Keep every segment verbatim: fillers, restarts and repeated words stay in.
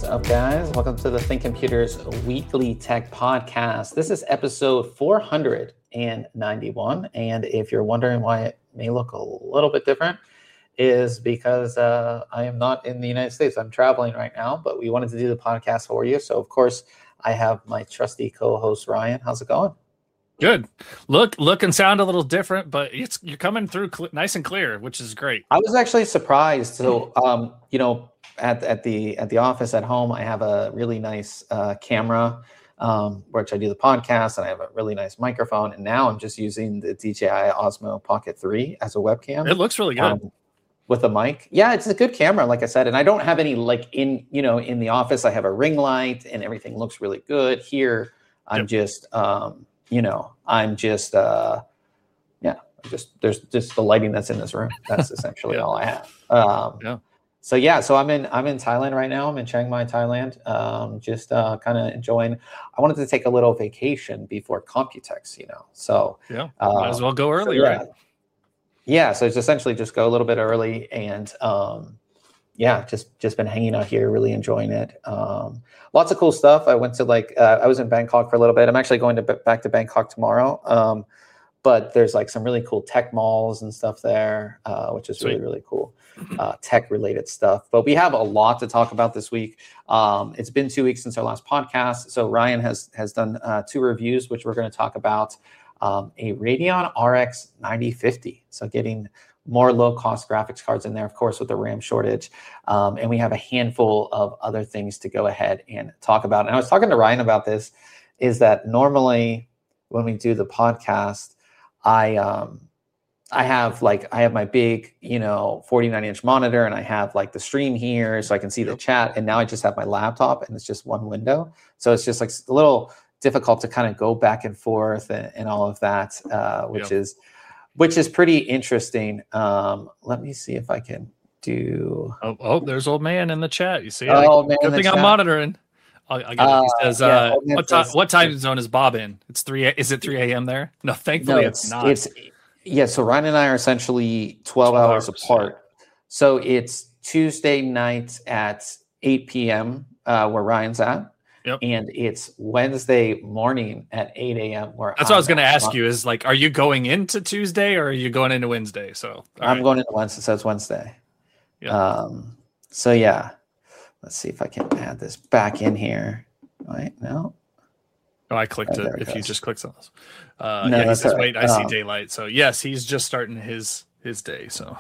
up, guys? Welcome to the Think Computers Weekly Tech Podcast. This is episode four hundred ninety-one, and if you're wondering why it may look a little bit different, is because uh, I am not in the United States. I'm traveling right now, but we wanted to do the podcast for you. So, of course, I have my trusty co-host, Ryan. How's it going? Good. Look, look and sound a little different, but it's you're coming through cl- nice and clear, which is great. I was actually surprised. So, um, you know, at at the at the office at home, I have a really nice uh, camera, um, which I do the podcast, and I have a really nice microphone. And now I'm just using the D J I Osmo Pocket three as a webcam. It looks really good. Um, with a mic. Yeah, it's a good camera, like I said. And I don't have any, like, in, you know, in the office, I have a ring light and everything looks really good. Here, I'm yep. just, um, you know, I'm just, uh, yeah, just, there's just the lighting that's in this room. That's essentially yeah. all I have. Um, yeah. So, yeah, so I'm in, I'm in Thailand right now. I'm in Chiang Mai, Thailand. Um, just uh, kind of enjoying, I wanted to take a little vacation before Computex, you know, so. Yeah, uh, might as well go early, so, yeah. right? Yeah, so it's essentially just go a little bit early, and um, yeah, just just been hanging out here, really enjoying it. Um, lots of cool stuff. I went to like uh, I was in Bangkok for a little bit. I'm actually going to back to Bangkok tomorrow, um, but there's like some really cool tech malls and stuff there, uh, which is Sweet. really really cool, uh, tech related stuff. But we have a lot to talk about this week. Um, it's been two weeks since our last podcast, so Ryan has has done uh, two reviews, which we're going to talk about. Um, a Radeon R X ninety fifty. So getting more low-cost graphics cards in there, of course, with the RAM shortage. Um, and we have a handful of other things to go ahead and talk about. And I was talking to Ryan about this, is that normally when we do the podcast, I um, I have like, I have my big, you know, forty-nine inch monitor, and I have like the stream here so I can see the chat. And now I just have my laptop and it's just one window. So it's just like a little difficult to kind of go back and forth and, and all of that, uh, which yep. is which is pretty interesting. Um, let me see if I can do. Oh, oh there's old man in the chat. You see? Oh, man, good thing I'm monitoring. I, I get it. He says, uh, uh, what, says, time, what time zone is Bob in? It's three. Is it three a.m. there? No, thankfully no, it's, it's not. It's yeah. So Ryan and I are essentially twelve, twelve hours, hours apart. So it's Tuesday night at eight p.m. Uh, where Ryan's at. Yep. And it's Wednesday morning at eight a.m. where that's I'm what I was going to ask on. you is like, are you going into Tuesday or are you going into Wednesday? So I'm right. going into Wednesday, so it's Wednesday. Yeah. Um, so yeah, let's see if I can add this back in here. Wait, no. Oh, I clicked oh, it. it if goes. you just clicked on this. Uh, no, yeah, he says, right. wait, I see um, daylight. So yes, he's just starting his, his day. So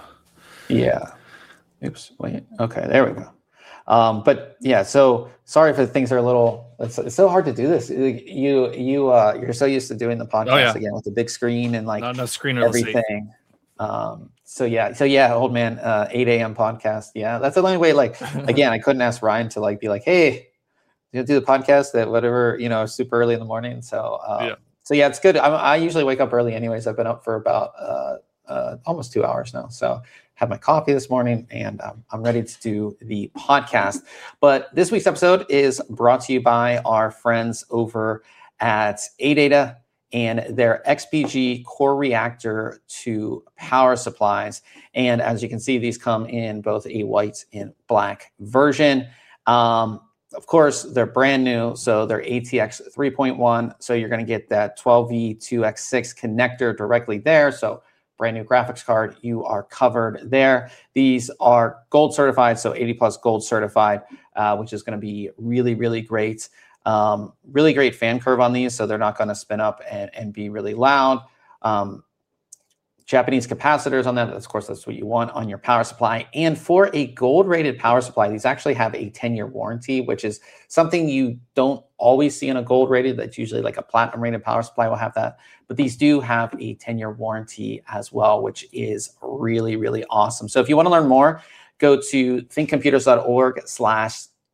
yeah. Oops. Wait. Okay. There we go. Um, but yeah, so sorry if things are a little, it's, it's so hard to do this. You, you, uh, you're so used to doing the podcast oh, yeah. again with the big screen and like Not enough screen everything. Um, so yeah, so yeah, old man, uh, eight a.m. podcast. Yeah. That's the only way, like, again, I couldn't ask Ryan to like, be like, hey, you do the podcast at whatever, you know, super early in the morning. So, um, yeah. so yeah, it's good. I, I usually wake up early anyways. I've been up for about, uh, uh, almost two hours now. So had my coffee this morning, and um, I'm ready to do the podcast. But this week's episode is brought to you by our friends over at ADATA and their X P G core reactor to power supplies. And as you can see, these come in both a white and black version. Um, of course, they're brand new, so they're A T X three point one. So you're going to get that twelve V two X six connector directly there. So brand new graphics card, you are covered there. These are gold certified, so eighty plus gold certified, uh, which is going to be really, really great. Um, really great fan curve on these, so they're not going to spin up and, and be really loud. Um, Japanese capacitors on that, of course, that's what you want on your power supply. And for a gold-rated power supply, these actually have a ten-year warranty, which is something you don't always see in a gold-rated. That's usually like a platinum-rated power supply will have that. But these do have a ten-year warranty as well, which is really, really awesome. So if you want to learn more, go to thinkcomputers.org slash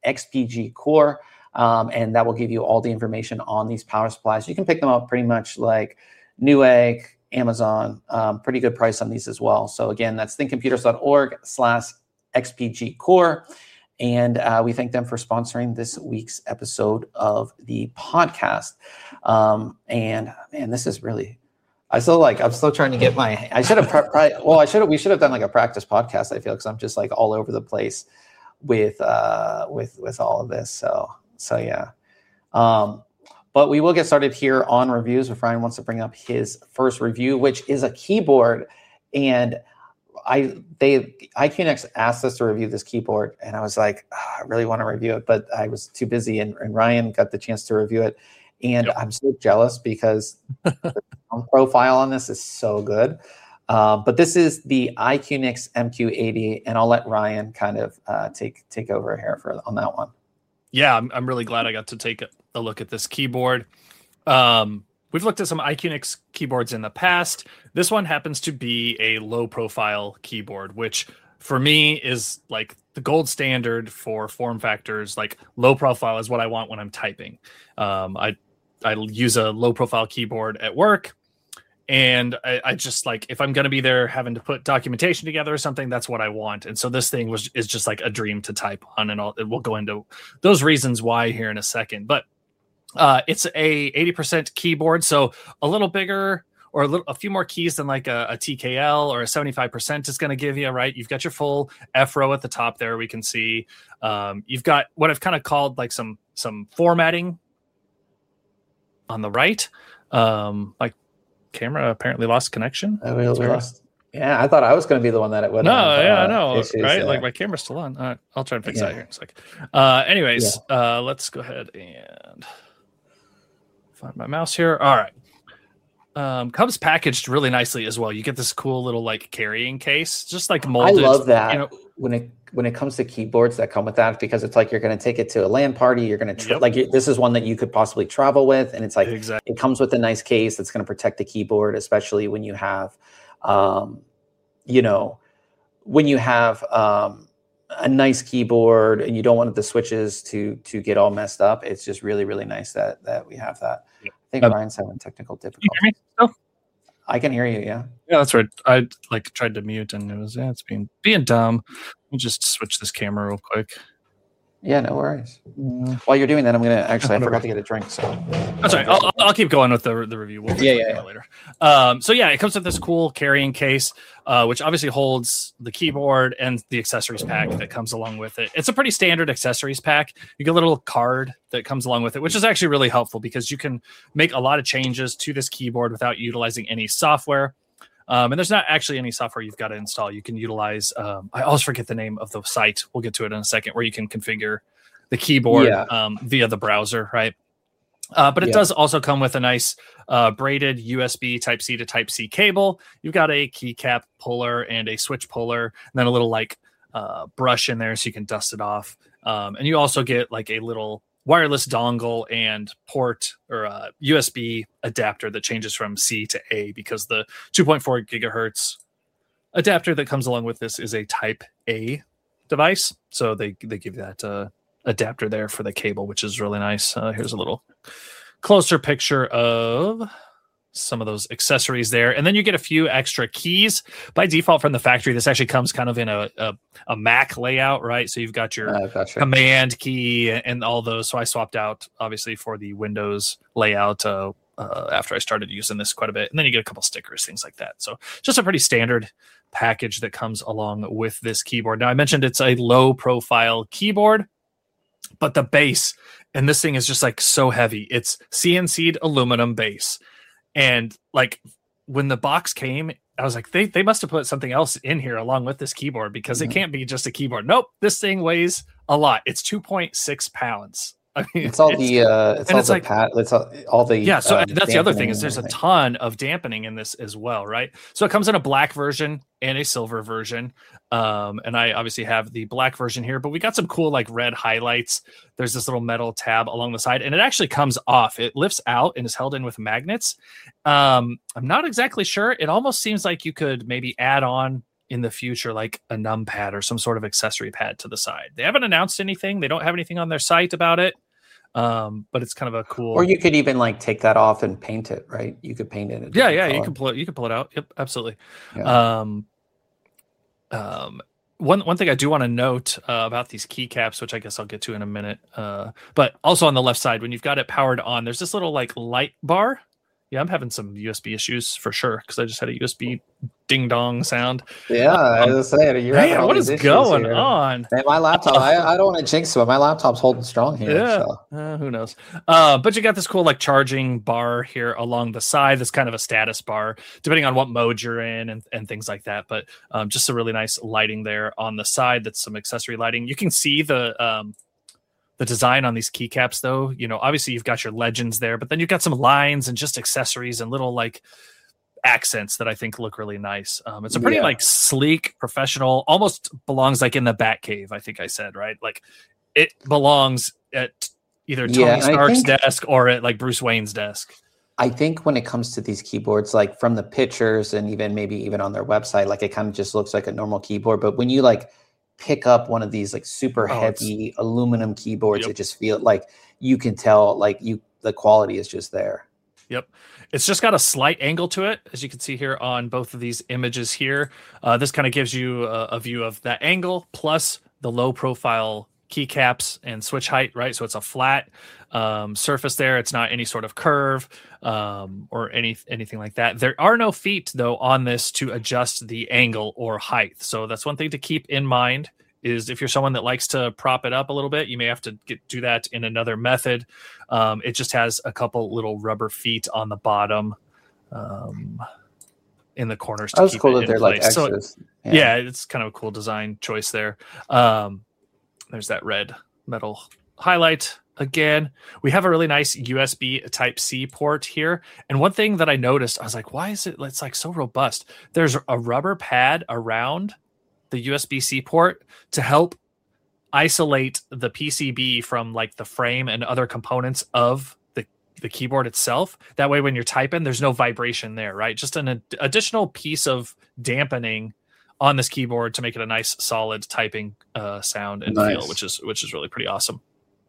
xpgcore, um, and that will give you all the information on these power supplies. You can pick them up pretty much like Newegg, Amazon, um, pretty good price on these as well. So again, that's thinkcomputers.org slash xpgcore. And uh, we thank them for sponsoring this week's episode of the podcast. Um, and man, this is really, I still like, I'm still trying to get my, I should have, pre- pre- well, I should have, we should have done like a practice podcast, I feel, because I'm just like all over the place with uh, with with all of this. So so yeah. Um, but we will get started here on reviews. If Ryan wants to bring up his first review, which is a keyboard, and I they I Q N X asked us to review this keyboard, and I was like, oh, I really want to review it, but I was too busy, and, and Ryan got the chance to review it, and yep. I'm so jealous because the sound profile on this is so good. Uh, but this is the I Q N X M Q eighty, and I'll let Ryan kind of uh, take take over here for on that one. Yeah, I'm I'm really glad I got to take a, a look at this keyboard. Um, We've looked at some I Q N X keyboards in the past. This one happens to be a low profile keyboard, which for me is like the gold standard for form factors. Like low profile is what I want when I'm typing. Um, I, I use a low profile keyboard at work. And I, I just like, if I'm going to be there having to put documentation together or something, that's what I want. And so this thing was is just like a dream to type on, and I'll, we'll go into those reasons why here in a second. But Uh, it's a eighty percent keyboard, so a little bigger or a, little, a few more keys than like a, a T K L or a seventy-five percent is going to give you, right? You've got your full F row at the top there, we can see. Um, you've got what I've kind of called like some some formatting on the right. Um, like camera apparently lost connection. Oh, we lost. Yeah, I thought I was going to be the one that it would. No, have, yeah, I know, issues, right? Uh, like my camera's still on. Uh, I'll try and fix yeah. that here in a second. Uh, anyways, yeah. uh, let's go ahead and find my mouse here. All right. Um, comes packaged really nicely as well. You get this cool little like carrying case, just like molded. I love that. You know, when it when it comes to keyboards that come with that, because it's like you're going to take it to a LAN party. You're going to tra- yep. like this is one that you could possibly travel with, and it's like exactly. It comes with a nice case that's going to protect the keyboard, especially when you have, um, you know, when you have um, a nice keyboard and you don't want the switches to to get all messed up. It's just really really nice that that we have that. Yeah. I think um, Ryan's having technical difficulties. Can you hear me? Oh. I can hear you. Yeah. Yeah, that's right. I like tried to mute and it was yeah, it's being being dumb. Let me just switch this camera real quick. Yeah, no worries. Mm. While you're doing that, I'm gonna actually I forgot to get a drink. So that's all right. I'll, I'll keep going with the the review. We'll yeah, yeah, yeah. later. Um, so yeah, it comes with this cool carrying case, uh, which obviously holds the keyboard and the accessories pack that comes along with it. It's a pretty standard accessories pack. You get a little card that comes along with it, which is actually really helpful because you can make a lot of changes to this keyboard without utilizing any software. Um, and there's not actually any software you've got to install. You can utilize, um, I always forget the name of the site. We'll get to it in a second, where you can configure the keyboard yeah. um, via the browser, right? Uh, but it yeah. does also come with a nice uh, braided U S B Type-C to Type-C cable. You've got a keycap puller and a switch puller, and then a little like uh, brush in there so you can dust it off. Um, and you also get like a little wireless dongle and port or uh, U S B adapter that changes from C to A, because the two point four gigahertz adapter that comes along with this is a Type A device. So they, they give you that uh, adapter there for the cable, which is really nice. Uh, here's a little closer picture of some of those accessories there. And then you get a few extra keys. By default from the factory, this actually comes kind of in a a, a Mac layout, right? So you've got your uh, gotcha. command key and all those. So I swapped out, obviously, for the Windows layout uh, uh, after I started using this quite a bit. And then you get a couple stickers, things like that. So just a pretty standard package that comes along with this keyboard. Now, I mentioned it's a low-profile keyboard, but the base, and this thing is just like so heavy. It's C N C'd aluminum base. And like when the box came, I was like, they, they must have put something else in here along with this keyboard, because mm-hmm. it can't be just a keyboard. Nope. This thing weighs a lot. It's two point six pounds. I mean, it's all it's, the, uh, it's all it's the, like, pat, it's all, all the, yeah. So uh, that's the other thing is there's a ton of dampening in this as well. Right. So it comes in a black version and a silver version. Um, and I obviously have the black version here, but we got some cool like red highlights. There's this little metal tab along the side, and it actually comes off. It lifts out and is held in with magnets. Um, I'm not exactly sure. It almost seems like you could maybe add on in the future, like a numpad or some sort of accessory pad to the side. They haven't announced anything. They don't have anything on their site about it. Um, but it's kind of a cool. Or you could even like take that off and paint it, right? You could paint it. Yeah, yeah, color. you can pull it. You can pull it out. Yep, absolutely. Yeah. Um, um, one one thing I do want to note uh, about these keycaps, which I guess I'll get to in a minute, uh, but also on the left side, when you've got it powered on, there's this little like light bar Yeah, I'm having some U S B issues for sure because I just had a U S B ding dong sound. Yeah, I Um, was saying, you're man, having all what these is issues going here. on? Man, my laptop, I, I don't want to jinx it, but my laptop's holding strong here. Yeah, So. uh, who knows? Uh, but you got this cool like charging bar here along the side. That's kind of a status bar, depending on what mode you're in and, and things like that. But um, just a really nice lighting there on the side. That's some accessory lighting. You can see the um, the design on these keycaps, though. You know, obviously you've got your legends there, but then you've got some lines and just accessories and little like accents that I think look really nice. Um, it's a pretty Yeah. like sleek, professional, almost belongs like in the Batcave. I think I said right, like it belongs at either Tony Yeah, and I Stark's think- desk or at like Bruce Wayne's desk. I think when it comes to these keyboards, like from the pictures and even maybe even on their website, like it kind of just looks like a normal keyboard. But when you like pick up one of these like super Oh, heavy aluminum keyboards, Yep. it just feel like you can tell like you the quality is just there. Yep. It's just got a slight angle to it, as you can see here on both of these images here. Uh, this kind of gives you a, a view of that angle plus the low profile keycaps and switch height, right? So it's a flat um, surface there. It's not any sort of curve um, or any anything like that. There are no feet, though, on this to adjust the angle or height. So that's one thing to keep in mind. Is if you're someone that likes to prop it up a little bit, you may have to get, do that in another method. Um, it just has a couple little rubber feet on the bottom um, in the corners to That was keep cool it that in they're like place. So, extras. yeah. it's kind of a cool design choice there. Um, there's that red metal highlight. Again, we have a really nice U S B Type C port here. And one thing that I noticed, I was like, why is it, it's like so robust? There's a rubber pad around the U S B-C port to help isolate the P C B from like the frame and other components of the, the keyboard itself. That way, when you're typing, there's no vibration there, right? Just an ad- additional piece of dampening on this keyboard to make it a nice, solid typing uh, sound and Nice. feel, which is which is really pretty awesome.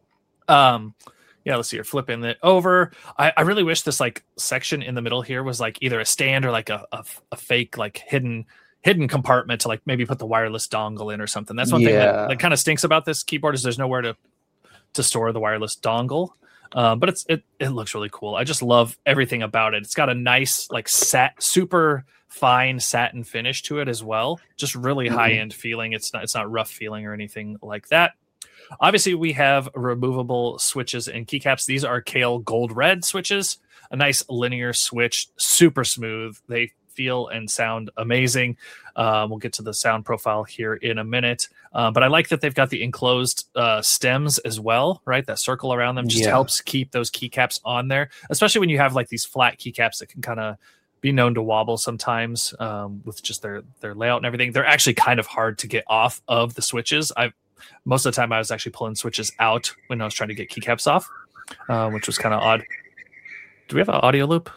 Um, yeah, let's see here. Flipping it over. I, I really wish this like section in the middle here was like either a stand or like a, a, a fake like hidden hidden compartment to like maybe put the wireless dongle in or something. That's one thing Yeah. that, that kind of stinks about this keyboard is there's nowhere to to store the wireless dongle. Um, but it's it it looks really cool. I just love everything about it. It's got a nice like sat super fine satin finish to it as well. Just really Mhm. high end feeling. It's not it's not rough feeling or anything like that. Obviously, we have removable switches and keycaps. These are Kale Gold Red switches. A nice linear switch, super smooth. They feel and sound amazing. Uh, we'll get to the sound profile here in a minute. Uh, but I like that they've got the enclosed uh, stems as well, right? That circle around them just Yeah. helps keep those keycaps on there, especially when you have like these flat keycaps that can kind of be known to wobble sometimes um, with just their their layout and everything. They're actually kind of hard to get off of the switches. I most of the time I was actually pulling switches out when I was trying to get keycaps off, uh, which was kind of odd. Do we have an audio loop?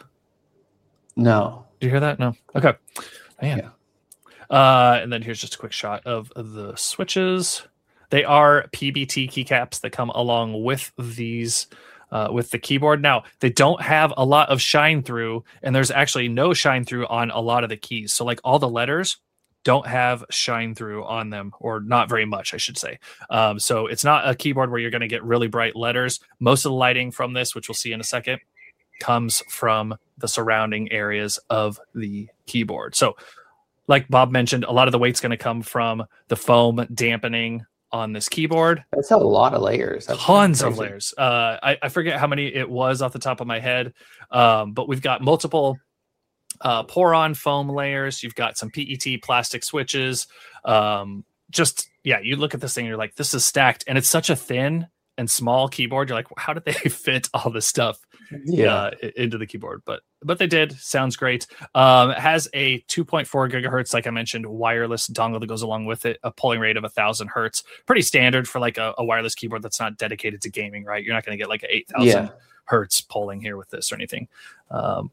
No. Do you hear that? No. Okay. Man. Yeah. Uh, and then here's just a quick shot of the switches. They are P B T keycaps that come along with these, uh, with the keyboard. Now, they don't have a lot of shine through, and there's actually no shine through on a lot of the keys. So, like all the letters don't have shine through on them, or not very much, I should say. Um, so it's not a keyboard where you're going to get really bright letters. Most of the lighting from this, which we'll see in a second, comes from the surrounding areas of the keyboard. So like Bob mentioned, a lot of the weight's going to come from the foam dampening on this keyboard. That's a lot of layers. That's Tons of crazy. layers. Uh, I, I forget how many it was off the top of my head, um, but we've got multiple uh, pour-on foam layers. You've got some P E T plastic switches. Um, just, yeah, you look at this thing, you're like, this is stacked. And it's such a thin and small keyboard. You're like, how did they fit all this stuff Yeah. uh, i- into the keyboard? But but they did. Sounds great. Um, it has a two point four gigahertz, like I mentioned, wireless dongle that goes along with it, a polling rate of one thousand hertz. Pretty standard for like a, a wireless keyboard that's not dedicated to gaming, right? You're not going to get like an eight thousand Yeah. hertz polling here with this or anything. Um,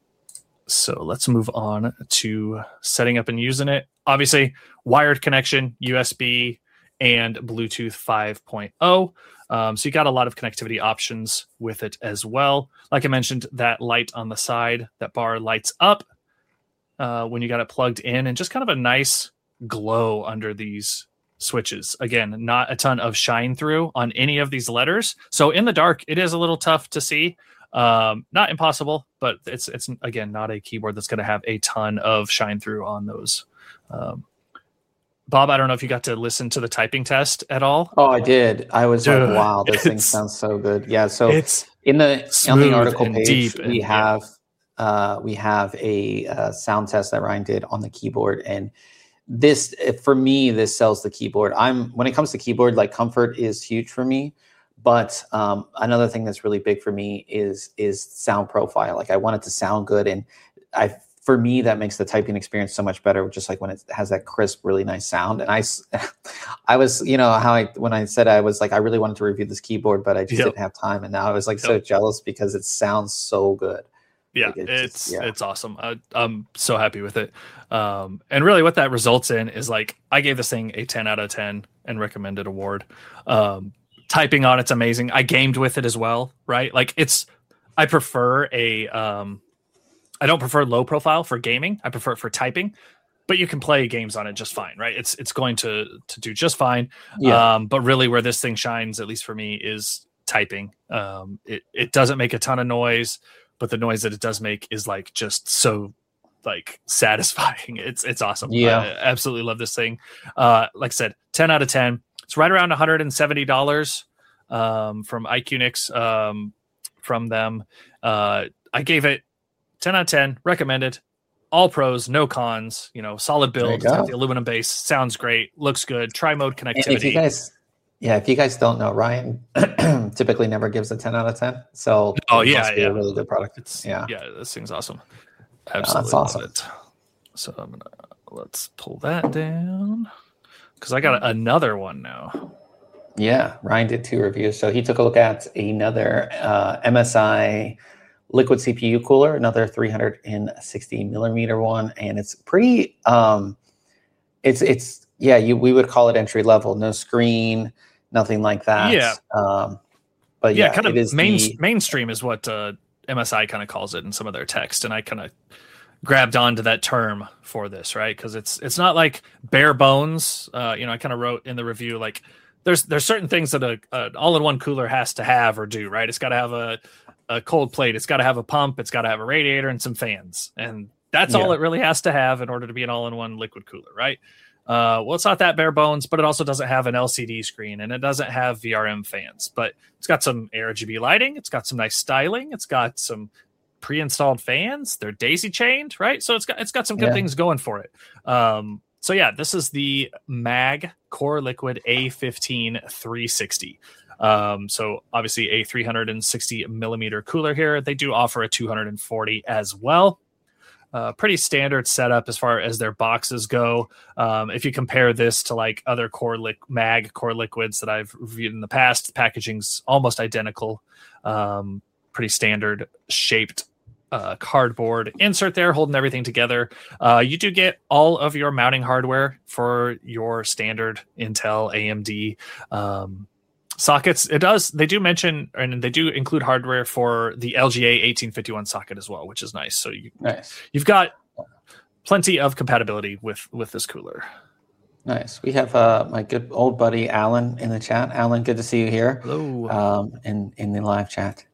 so let's move on to setting up and using it. Obviously, wired connection, U S B, and Bluetooth five point oh. Um, so you got a lot of connectivity options with it as well. Like I mentioned, that light on the side, that bar lights up uh, when you got it plugged in, and just kind of a nice glow under these switches. Again, not a ton of shine through on any of these letters. So in the dark, it is a little tough to see. Um, not impossible, but it's it's again not a keyboard that's going to have a ton of shine through on those. Um, Bob, I don't know if you got to listen to the typing test at all. Oh, I did. I was Dude, like, wow, this thing it's- sounds so good. Yeah. So It's in the on smooth the article and page, deep we and- yeah. have uh, we have a uh, sound test that Ryan did on the keyboard, and this for me, this sells the keyboard. I'm when it comes to keyboard, like comfort is huge for me. But um, another thing that's really big for me is is sound profile. Like I want it to sound good, and I for me that makes the typing experience so much better. Just like when it has that crisp, really nice sound. And I, I was, you know, how I when I said I was like I really wanted to review this keyboard, but I just Yep. didn't have time. And now I was like Yep. so jealous because it sounds so good. Yeah, Like, it's it's just- yeah. it's awesome. I, I'm so happy with it. Um, and really, what that results in is like I gave this thing a ten out of ten and recommended award. Um, typing on it's amazing. I gamed with it as well, right? Like it's I prefer a um, I don't prefer low profile for gaming. I prefer it for typing, but you can play games on it just fine, right? It's it's going to to do just fine. Yeah. Um, but really, where this thing shines, at least for me, is typing. Um, it it doesn't make a ton of noise, but the noise that it does make is like just so like satisfying. It's it's awesome. Yeah. I absolutely love this thing. Uh, like I said, ten out of ten. It's right around one hundred seventy dollars um, from iQnix um, from them. Uh, I gave it ten out of ten. Recommended. All pros, no cons. You know, solid There you build. It's got go. the aluminum base. Sounds great. Looks good. Tri-mode And if you connectivity. guys, yeah, if you guys don't know, Ryan typically never gives a ten out of ten. So Oh, it yeah, must be yeah. a really good product. It's Yeah. yeah, this thing's awesome. that's Absolutely awesome. love it. So I'm gonna let's pull that down because I got another one now. Yeah, Ryan did two reviews. So he took a look at another uh, M S I liquid C P U cooler, another three hundred sixty millimeter one, and it's pretty. Um, it's it's yeah, you we would call it entry level, no screen, nothing like that. Yeah. Um, but Yeah, yeah, kind of it is main, the, mainstream is what uh, M S I kind of calls it in some of their text, and I kind of grabbed onto that term for this, right? Because it's it's not like bare bones. Uh, you know, I kind of wrote in the review like there's there's certain things that a, a all-in-one cooler has to have or do, right? It's got to have a a cold plate, it's got to have a pump, it's got to have a radiator and some fans, and that's all Yeah. it really has to have in order to be an all-in-one liquid cooler, right? Uh, well, it's not that bare bones, but it also doesn't have an L C D screen and it doesn't have V R M fans, but it's got some A R G B lighting, it's got some nice styling, it's got some pre-installed fans, they're daisy chained, right? So it's got it's got some good Yeah. things going for it. Um, so yeah, this is the Mag Core Liquid A fifteen three sixty. Um, so obviously a three hundred sixty millimeter cooler here. They do offer a two hundred forty as well. Uh, pretty standard setup as far as their boxes go. Um, if you compare this to like other core li- mag core liquids that I've reviewed in the past, the packaging's almost identical. Um, pretty standard shaped uh, cardboard insert there, holding everything together. Uh, you do get all of your mounting hardware for your standard Intel, A M D um, sockets. It does. They do mention and they do include hardware for the L G A eighteen fifty-one socket as well, which is nice. So you nice. you've got plenty of compatibility with with this cooler. Nice. We have uh, my good old buddy Alan in the chat. Alan, good to see you here. Hello. Um, in in the live chat.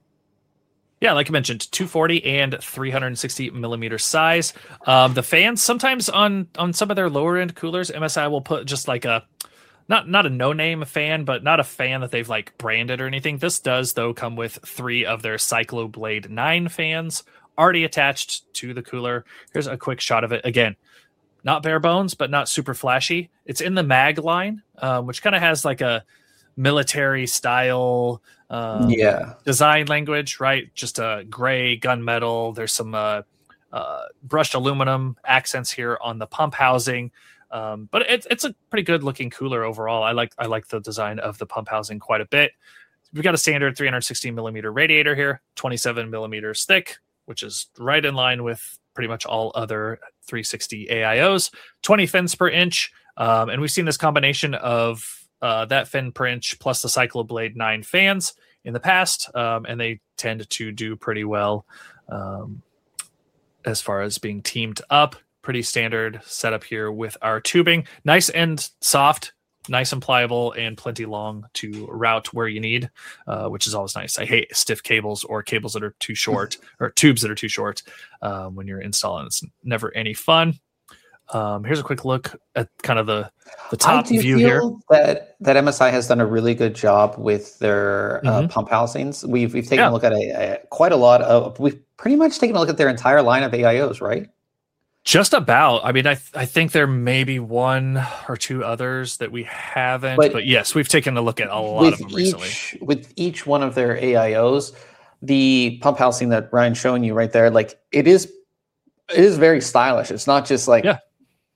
Yeah, like I mentioned, two forty and three hundred sixty millimeter size. Um, the fans sometimes on on some of their lower end coolers, M S I will put just like a not not a no name fan, but not a fan that they've like branded or anything. This does though come with three of their Cycloblade nine fans already attached to the cooler. Here's a quick shot of it again. Not bare bones, but not super flashy. It's in the Mag line, um, which kind of has like a military style um, Yeah. design language, right? Just a gray gunmetal. There's some uh, uh, brushed aluminum accents here on the pump housing, um, but it's it's a pretty good looking cooler overall. I like I like the design of the pump housing quite a bit. We've got a standard three hundred sixty millimeter radiator here, twenty-seven millimeters thick, which is right in line with pretty much all other three sixty A I Os. twenty fins per inch, um, and we've seen this combination of uh, that fin per inch plus the Cycloblade nine fans in the past, um, and they tend to do pretty well um, as far as being teamed up. Pretty standard setup here with our tubing. Nice and soft, nice and pliable and plenty long to route where you need, uh, which is always nice. I hate stiff cables or cables that are too short or tubes that are too short um, when you're installing. It's never any fun. Um, here's a quick look at kind of the, the top I do view feel here. That that M S I has done a really good job with their uh, Mm-hmm. pump housings. We've we've taken Yeah. a look at a, a quite a lot of. We've pretty much taken a look at their entire line of A I Os, right? Just about. I mean, I th- I think there may be one or two others that we haven't, But but yes, we've taken a look at a lot of them With recently. each with each one of their A I Os, the pump housing that Ryan's showing you right there, like it is, it is very stylish. It's not just like Yeah.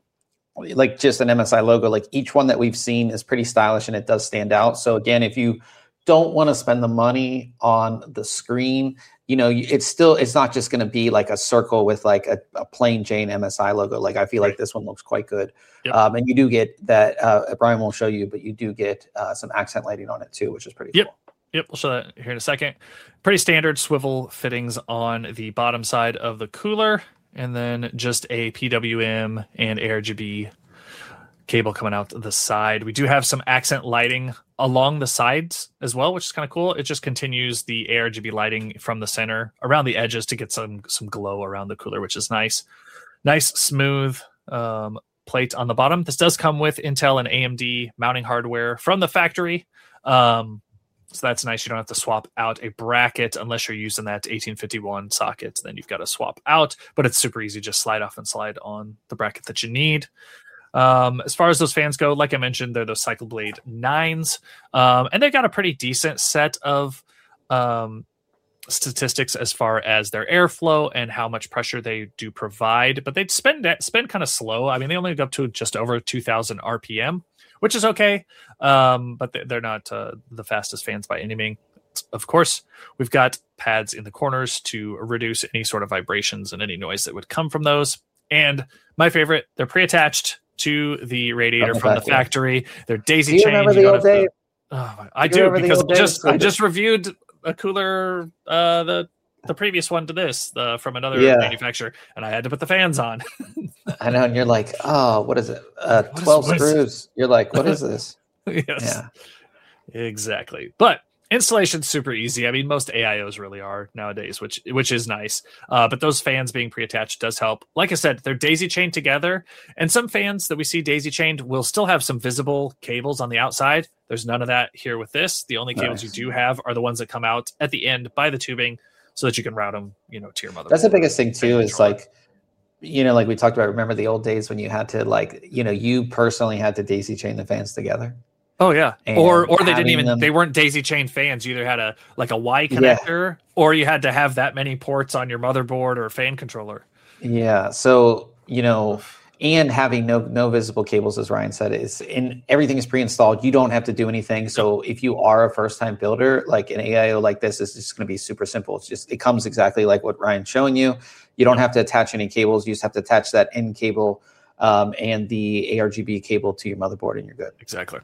like just an M S I logo. Like each one that we've seen is pretty stylish and it does stand out. So again, if you don't want to spend the money on the screen, you know, it's still, it's not just going to be like a circle with like a, a plain Jane M S I logo. Like I feel Right. like this one looks quite good. Yep. Um, and you do get that, uh, Brian won't show you, but you do get uh, some accent lighting on it too, which is pretty Yep. cool. Yep, we'll show that here in a second. Pretty standard swivel fittings on the bottom side of the cooler, and then just a P W M and A R G B cable coming out the side. We do have some accent lighting along the sides as well, which is kind of cool. It just continues the A R G B lighting from the center around the edges to get some some glow around the cooler, which is nice. Nice smooth um, plate on the bottom. This does come with Intel and A M D mounting hardware from the factory. Um, so that's nice. You don't have to swap out a bracket unless you're using that eighteen fifty-one socket. Then you've got to swap out, but it's super easy. Just slide off and slide on the bracket that you need. Um, as far as those fans go, like I mentioned, they're those Cycle Blade nines, um, and they've got a pretty decent set of um, statistics as far as their airflow and how much pressure they do provide. But they spend spend kind of slow. I mean, they only go up to just over two thousand R P M, which is okay, um, but they're not uh, the fastest fans by any means. Of course, we've got pads in the corners to reduce any sort of vibrations and any noise that would come from those. And my favorite, they're pre-attached to the radiator From the from the factory. factory. They're daisy Do you chained. remember You the don't old have to- days? Oh, my- I Do you do remember the because old I just days? I just reviewed a cooler, uh, the the previous one to this, uh, from another Yeah. manufacturer, and I had to put the fans on. I know, and you're like, oh, what is it? Uh, What is- twelve what is- screws. You're like, what is this? Yes, Yeah. exactly. But installation's super easy. I mean, most A I Os really are nowadays, which which is nice. Uh, but those fans being pre-attached does help. Like I said, they're daisy chained together, and some fans that we see daisy chained will still have some visible cables on the outside. There's none of that here with this. The only cables Nice. you do have are the ones that come out at the end by the tubing, so that you can route them, you know, to your motherboard. That's the biggest thing too, Fan is controller. like, you know, like we talked about, remember the old days when you had to like, you know, you personally had to daisy chain the fans together? Oh yeah, And or or they didn't having even them- they weren't daisy chain fans. You either had a like a Y Yeah. connector, or you had to have that many ports on your motherboard or fan controller. Yeah. So, you know, and having no no visible cables, as Ryan said, is in everything is pre-installed. You don't have to do anything. So if you are a first-time builder, like an A I O like this is just going to be super simple. It's just it comes exactly like what Ryan's showing you. You don't have to attach any cables. You just have to attach that end cable um, and the A R G B cable to your motherboard, and you're good. Exactly.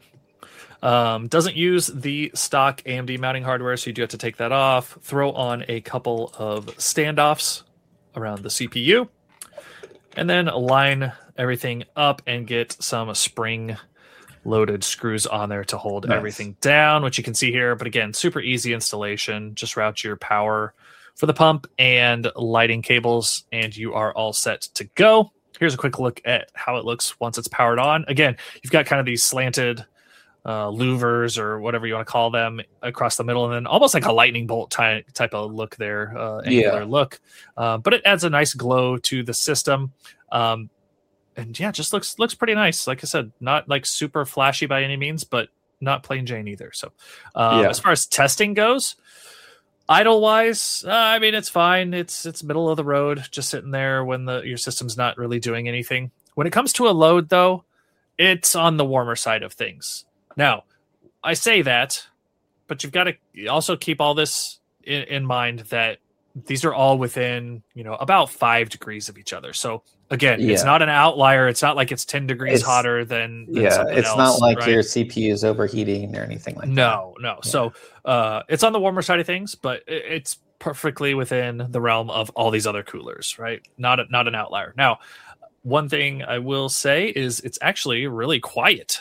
Um, doesn't use the stock A M D mounting hardware, so you do have to take that off. Throw on a couple of standoffs around the C P U, and then line everything up and get some spring loaded screws on there to hold Nice. everything down, which you can see here. But again, super easy installation. Just route your power for the pump and lighting cables, and you are all set to go. Here's a quick look at how it looks once it's powered on. Again, you've got kind of these slanted uh, louvers or whatever you want to call them across the middle, and then almost like a lightning bolt ty- type of look there, uh, angular Yeah. look. Uh, but it adds a nice glow to the system. Um, and yeah, just looks looks pretty nice. Like I said, not like super flashy by any means, but not plain Jane either. So um, Yeah. as far as testing goes, idle wise, uh, I mean, it's fine. It's it's middle of the road, just sitting there when the your system's not really doing anything. When it comes to a load, though, it's on the warmer side of things. Now, I say that, but you've got to also keep all this in, in mind that these are all within, you know, about five degrees of each other. So again, it's Yeah. not an outlier. It's not like it's ten degrees It's- hotter than, than Yeah, something it's else, not like right? your C P U is overheating or anything like that. No, no. So uh, it's on the warmer side of things, but i- it's perfectly within the realm of all these other coolers, right? Not a, not an outlier. Now, one thing I will say is it's actually really quiet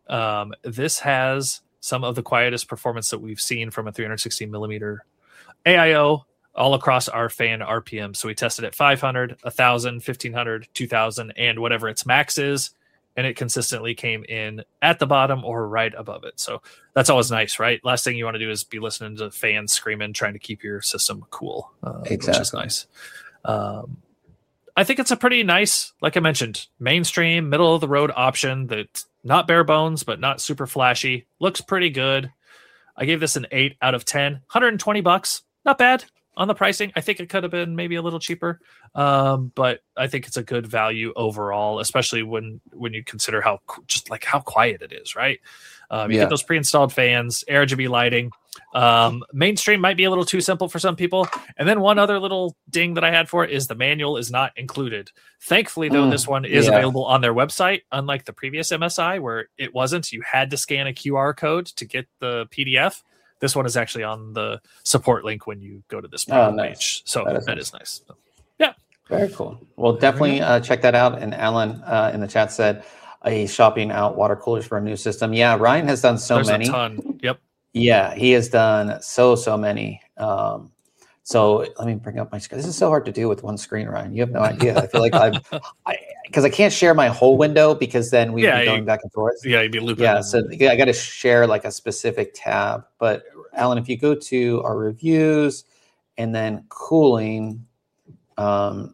Um, this has some of the quietest performance that we've seen from a three sixty millimeter A I O all across our fan R P M. So we tested at five hundred, one thousand, fifteen hundred, two thousand, and whatever its max is. And it consistently came in at the bottom or right above it. So that's always nice, right? Last thing you want to do is be listening to fans screaming, trying to keep your system cool, uh, exactly. which is nice. Um, I think it's a pretty nice, like I mentioned, mainstream, middle of the road option that's not bare bones, but not super flashy. Looks pretty good. I gave this an eight out of ten. one hundred twenty bucks. Not bad on the pricing. I think it could have been maybe a little cheaper. Um, but I think it's a good value overall, especially when, when you consider how just like how quiet it is, right? Um, you yeah. get those pre-installed fans, R G B lighting. Um, mainstream might be a little too simple for some people. And then one other little ding that I had for it is the manual is not included. Thankfully, though, mm, this one is yeah. available on their website, unlike the previous M S I where it wasn't. You had to scan a Q R code to get the P D F. This one is actually on the support link when you go to this oh, nice. page. So that is that nice. is nice. So, yeah. Very cool. Well, definitely uh, check that out. And Alan uh, in the chat said, a shopping out water coolers for a new system. Yeah, Ryan has done so There's many. A ton. Yep. Yeah, he has done so, so many. Um, so let me bring up my screen. This is so hard to do with one screen, Ryan. You have no idea. I feel like I've, I, because I can't share my whole window because then we'd yeah, be going you, back and forth. Yeah, you'd be looping. Yeah, so yeah, I got to share like a specific tab. But Alan, if you go to our reviews and then cooling, um,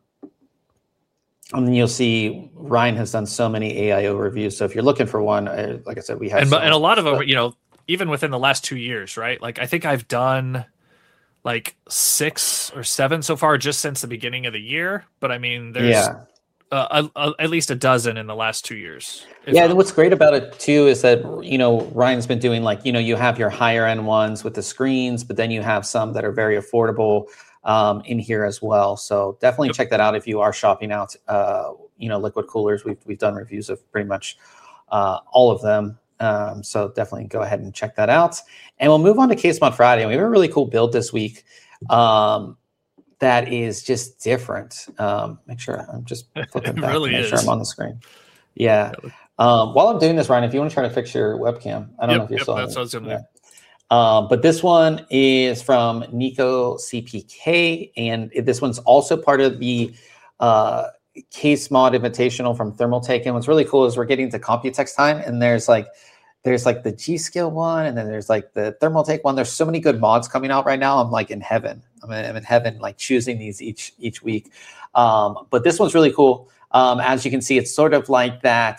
and then you'll see Ryan has done so many A I O reviews. So if you're looking for one, uh, like I said, we have and, so and a lot of them, you know, even within the last two years, right? Like I think I've done like six or seven so far just since the beginning of the year. But I mean, there's yeah. uh, a, a, at least a dozen in the last two years. Yeah, and what's great about it too is that, you know, Ryan's been doing like, you know, you have your higher end ones with the screens, but then you have some that are very affordable um, in here as well. So definitely yep. check that out if you are shopping out, uh, you know, liquid coolers. We've we've done reviews of pretty much uh, all of them. Um, so definitely go ahead and check that out. And we'll move on to Case Mod Friday. We have a really cool build this week um, that is just different. Um, make sure I'm just flipping back really to make is. sure I'm on the screen. Yeah. Um, while I'm doing this, Ryan, if you want to try to fix your webcam, I don't yep, know if you're yep, still that's on what I was gonna yeah. do. Um, but this one is from Nico C P K, and this one's also part of the uh, Case Mod Invitational from Thermaltake. And what's really cool is we're getting to Computex time, and there's like there's like the G-Skill one, and then there's like the Thermaltake one. There's so many good mods coming out right now. I'm like in heaven. I'm in, I'm in heaven, like choosing these each each week. Um, but this one's really cool. Um, as you can see, it's sort of like that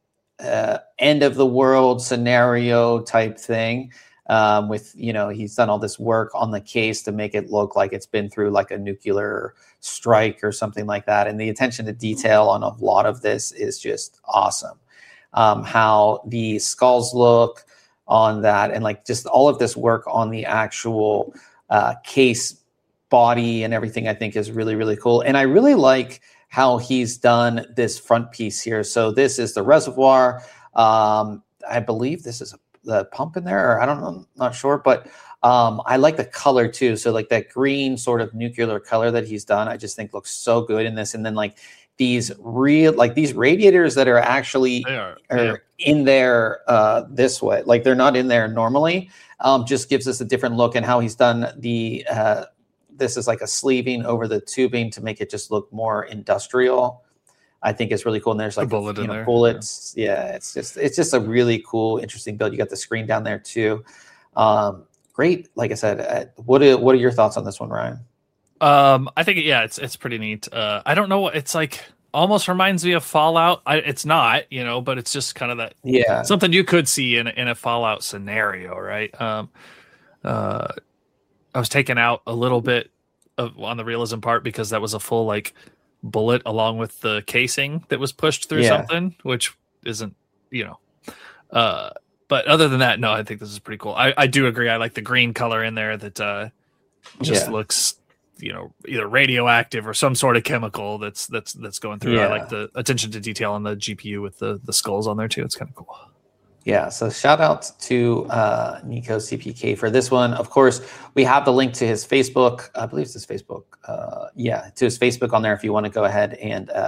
uh, end of the world scenario type thing. Um, with, you know, he's done all this work on the case to make it look like it's been through like a nuclear strike or something like that. And the attention to detail on a lot of this is just awesome. Um, how the skulls look on that, and like just all of this work on the actual uh, case body and everything, I think is really, really cool. And I really like how he's done this front piece here. So this is the reservoir. Um, I believe this is a the pump in there, or I don't know, I'm not sure, but um, I like the color too. So like that green sort of nuclear color that he's done, I just think looks so good in this. And then like these real, like these radiators that are actually they are, are yeah. in there uh, this way, like they're not in there normally, um, just gives us a different look. And how he's done the, uh, this is like a sleeving over the tubing to make it just look more industrial. I think it's really cool. And there's like, bullet you in know, there. bullets. Yeah. yeah, it's just it's just a really cool, interesting build. You got the screen down there too. Um, great. Like I said, uh, what are, what are your thoughts on this one, Ryan? Um, I think yeah, it's it's pretty neat. Uh, I don't know what it's like. Almost reminds me of Fallout. I, it's not, you know, but it's just kind of that. Yeah, something you could see in in a Fallout scenario, right? Um, uh, I was taken out a little bit of on the realism part because that was a full like. bullet along with the casing that was pushed through yeah. something, which isn't, you know, uh, but other than that, no, I think this is pretty cool. I, I do agree. I like the green color in there that uh, just yeah. looks, you know, either radioactive or some sort of chemical that's that's that's going through. Yeah. I like the attention to detail on the G P U with the the skulls on there too. It's kind of cool. Yeah, so shout out to uh, Nico C P K for this one. Of course, we have the link to his Facebook. I believe it's his Facebook. Uh, yeah, to his Facebook on there if you want to go ahead and uh,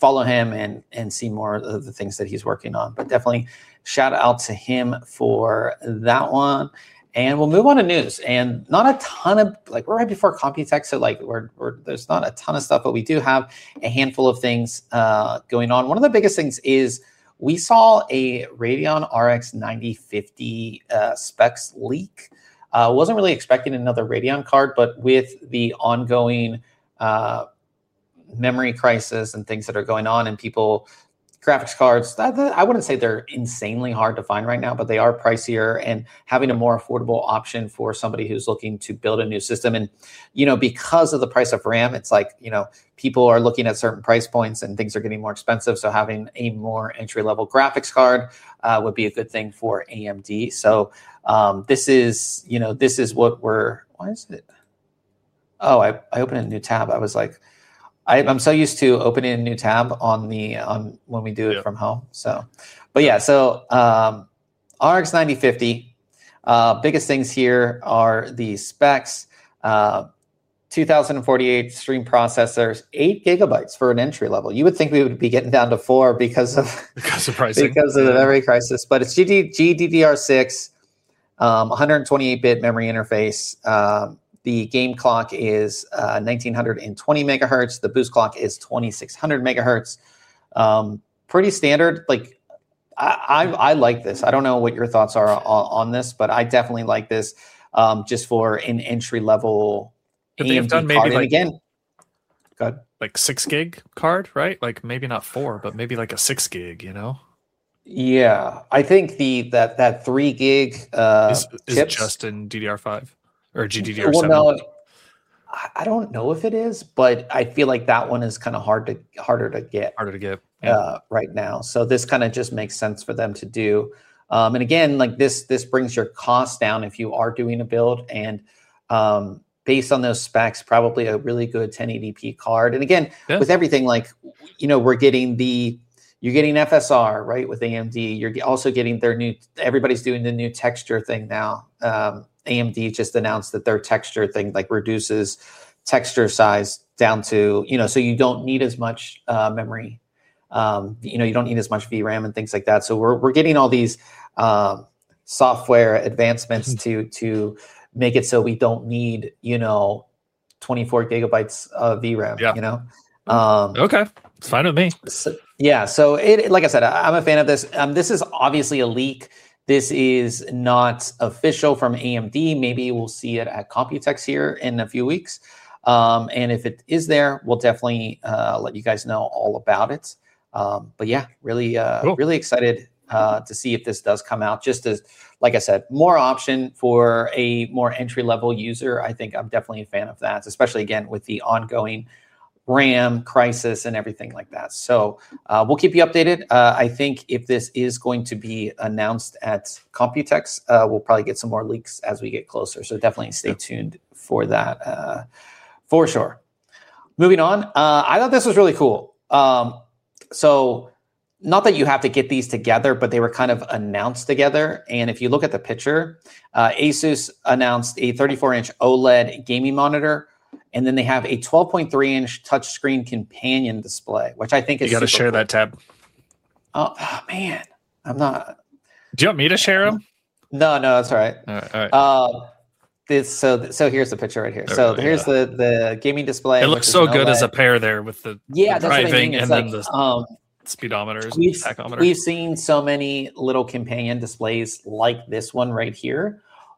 follow him and and see more of the things that he's working on. But definitely shout out to him for that one. And we'll move on to news. And not a ton of, like, we're right before Computex, so like we're, we're there's not a ton of stuff, but we do have a handful of things uh, going on. One of the biggest things is we saw a Radeon R X ninety fifty uh, specs leak. Uh, wasn't really expecting another Radeon card, but with the ongoing uh, memory crisis and things that are going on, and people, graphics cards, that, that, I wouldn't say they're insanely hard to find right now, but they are pricier, and having a more affordable option for somebody who's looking to build a new system. And, you know, because of the price of RAM, it's like, you know, people are looking at certain price points and things are getting more expensive. So having a more entry-level graphics card uh, would be a good thing for A M D. So um, this is, you know, this is what we're, why is it? Oh, I, I opened a new tab. I was like, I, I'm so used to opening a new tab on the on when we do it yeah. from home. So, but yeah, so um, R X ninety fifty. Uh, biggest things here are the specs. Uh, two thousand forty-eight stream processors, eight gigabytes for an entry level. You would think we would be getting down to four because of because of pricing, because of the memory crisis. But it's G D D R six, um, one hundred twenty-eight bit memory interface. Um, The game clock is uh, nineteen twenty megahertz. The boost clock is twenty-six hundred megahertz. Um, pretty standard. Like I, I, I like this. I don't know what your thoughts are on, on this, but I definitely like this um, just for an entry level. But they've done maybe card. like, and again, go ahead. like six gig card, right? Like maybe not four, but maybe like a six gig. You know? Yeah, I think the that that three gig uh, is, is chips, just in D D R five. Or G D D R seven. Well, no, I don't know if it is, but I feel like that one is kind of hard to harder to get, harder to get yeah. uh, right now. So this kind of just makes sense for them to do. Um, and again, like this, this brings your cost down if you are doing a build, and um, based on those specs, probably a really good ten eighty p card. And again, yeah. with everything, like, you know, we're getting the, you're getting F S R, right, with A M D. You're also getting their new, everybody's doing the new texture thing now. Um, A M D just announced that their texture thing like reduces texture size down to, you know, so you don't need as much uh, memory. Um, you know, you don't need as much V RAM and things like that. So we're we're getting all these um, software advancements to to make it so we don't need, you know, twenty-four gigabytes of V RAM. Yeah. You know. Um, okay, it's fine with me. So, yeah. So it, like I said, I, I'm a fan of this. Um, this is obviously a leak. This is not official from A M D. Maybe we'll see it at Computex here in a few weeks. Um, and if it is there, we'll definitely uh, let you guys know all about it. Um, but yeah, really, uh, cool. really excited uh, to see if this does come out. Just as, like I said, more option for a more entry-level user. I think I'm definitely a fan of that, especially, again, with the ongoing RAM crisis and everything like that. So uh, we'll keep you updated. Uh, I think if this is going to be announced at Computex, uh, we'll probably get some more leaks as we get closer. So definitely stay tuned for that uh, for sure. Moving on, uh, I thought this was really cool. Um, so not that you have to get these together, but they were kind of announced together. And if you look at the picture, uh, Asus announced a thirty-four inch OLED gaming monitor. And then they have a twelve point three inch touchscreen companion display, which I think is. You got to share cool. that tab. Oh, oh man, I'm not. Do you want me to share them? No, no, that's all right. All right. All right. Uh, this so so here's the picture right here. There so here's yeah. the the gaming display. It looks so good as a pair there with the yeah, the that's driving what I mean. and like, then the um, speedometers. We've, and tachometer. We've seen so many little companion displays like this one right here,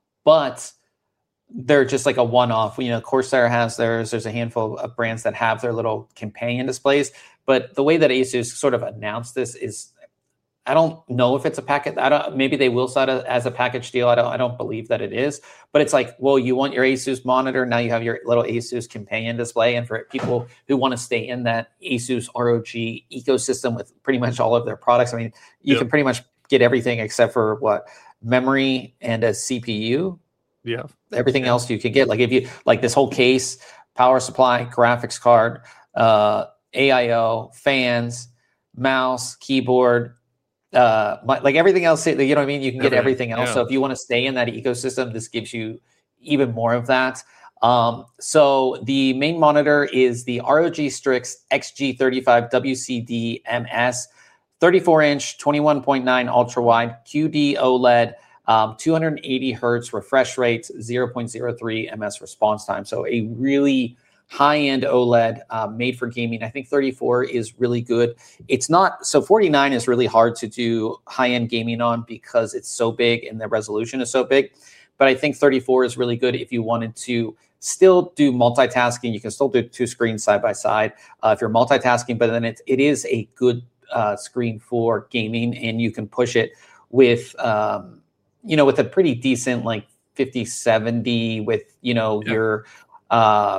but they're just like a one-off. You know, Corsair has theirs. There's a handful of brands that have their little companion displays. But the way that Asus sort of announced this is, I don't know if it's a packet. I don't. Maybe they will sell it as a package deal. I don't. I don't believe that it is. But it's like, well, you want your Asus monitor. Now you have your little Asus companion display. And for people who want to stay in that Asus R O G ecosystem with pretty much all of their products, I mean, you yep. can pretty much get everything except for what memory and a C P U. Yeah. Everything yeah. else you could get, like if you like this whole case, power supply, graphics card, uh, A I O, fans, mouse, keyboard, uh, like everything else. You know what I mean? You can get everything, everything else. Yeah. So if you want to stay in that ecosystem, this gives you even more of that. Um, so the main monitor is the R O G Strix X G thirty-five W C D M S, thirty-four inch, twenty-one point nine ultra wide Q D OLED, um, two hundred eighty hertz refresh rate, zero point zero three M S response time. So a really high-end OLED uh, made for gaming. I think thirty-four is really good. It's not, so forty-nine is really hard to do high-end gaming on because it's so big and the resolution is so big. But I think thirty-four is really good if you wanted to still do multitasking. You can still do two screens side by side uh, if you're multitasking, but then it, it is a good uh, screen for gaming, and you can push it with, um, you know, with a pretty decent like fifty seventy with, you know, yeah. your uh,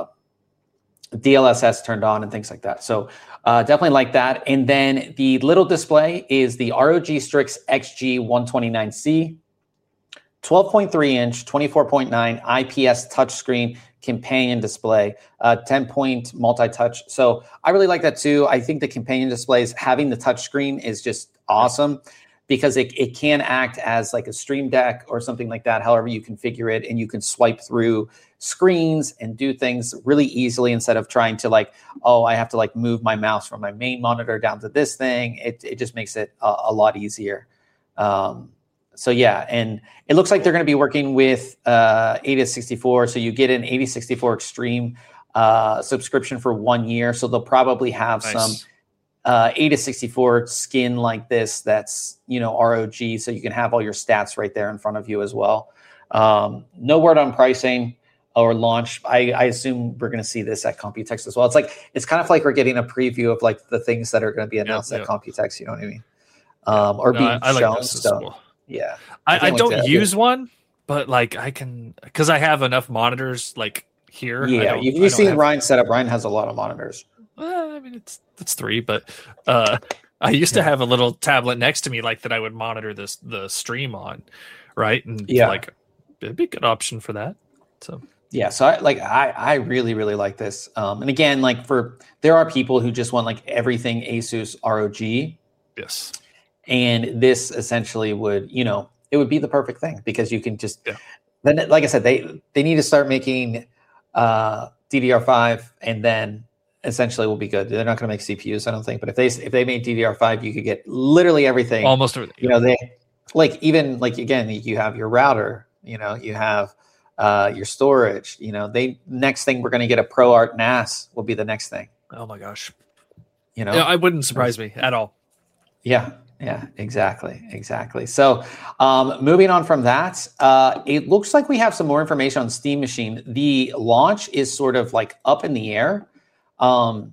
D L S S turned on and things like that. So uh, definitely like that. And then the little display is the R O G Strix X G one twenty-nine C. twelve point three inch, twenty-four point nine I P S touchscreen companion display, uh, ten point multi-touch. So I really like that too. I think the companion displays, having the touchscreen is just awesome because it, it can act as like a Stream Deck or something like that, however you configure it, and you can swipe through screens and do things really easily instead of trying to like, oh, I have to like move my mouse from my main monitor down to this thing. It, it just makes it a, a lot easier. Um, So yeah, and it looks like they're going to be working with uh, A D A sixty-four. So you get an A D A sixty-four Extreme uh, subscription for one year. So they'll probably have nice. some uh, A D A sixty-four skin like this that's, you know, R O G. So you can have all your stats right there in front of you as well. Um, no word on pricing or launch. I, I assume we're going to see this at Computex as well. It's like, it's kind of like we're getting a preview of like the things that are going to be announced yep, at yep. Computex. You know what I mean? Um, or no, being I, I shown. Like so. Cool. Yeah, I, I, I don't to, use yeah. one, but like I can, because I have enough monitors like here. Yeah, you've you seen Ryan set up. Ryan has a lot of monitors. Well, I mean, it's it's three, but uh, I used yeah. to have a little tablet next to me, like that I would monitor this the stream on, right? And yeah, like it'd be a good option for that. So yeah, so I like I I really really like this. Um, and again, like for there are people who just want like everything Asus R O G. Yes. And this essentially would, you know, it would be the perfect thing because you can just, yeah. then, like I said, they they need to start making uh, D D R five, and then essentially will be good. They're not going to make C P Us, I don't think. But if they if they made D D R five, you could get literally everything, almost everything. You know, they like even like again, you have your router, you know, you have uh, your storage. You know, they next thing we're going to get a ProArt N A S will be the next thing. Oh my gosh, you know, yeah, it wouldn't surprise me at all. Yeah. Yeah, exactly. Exactly. So um, moving on from that, uh, it looks like we have some more information on Steam Machine. The launch is sort of like up in the air um,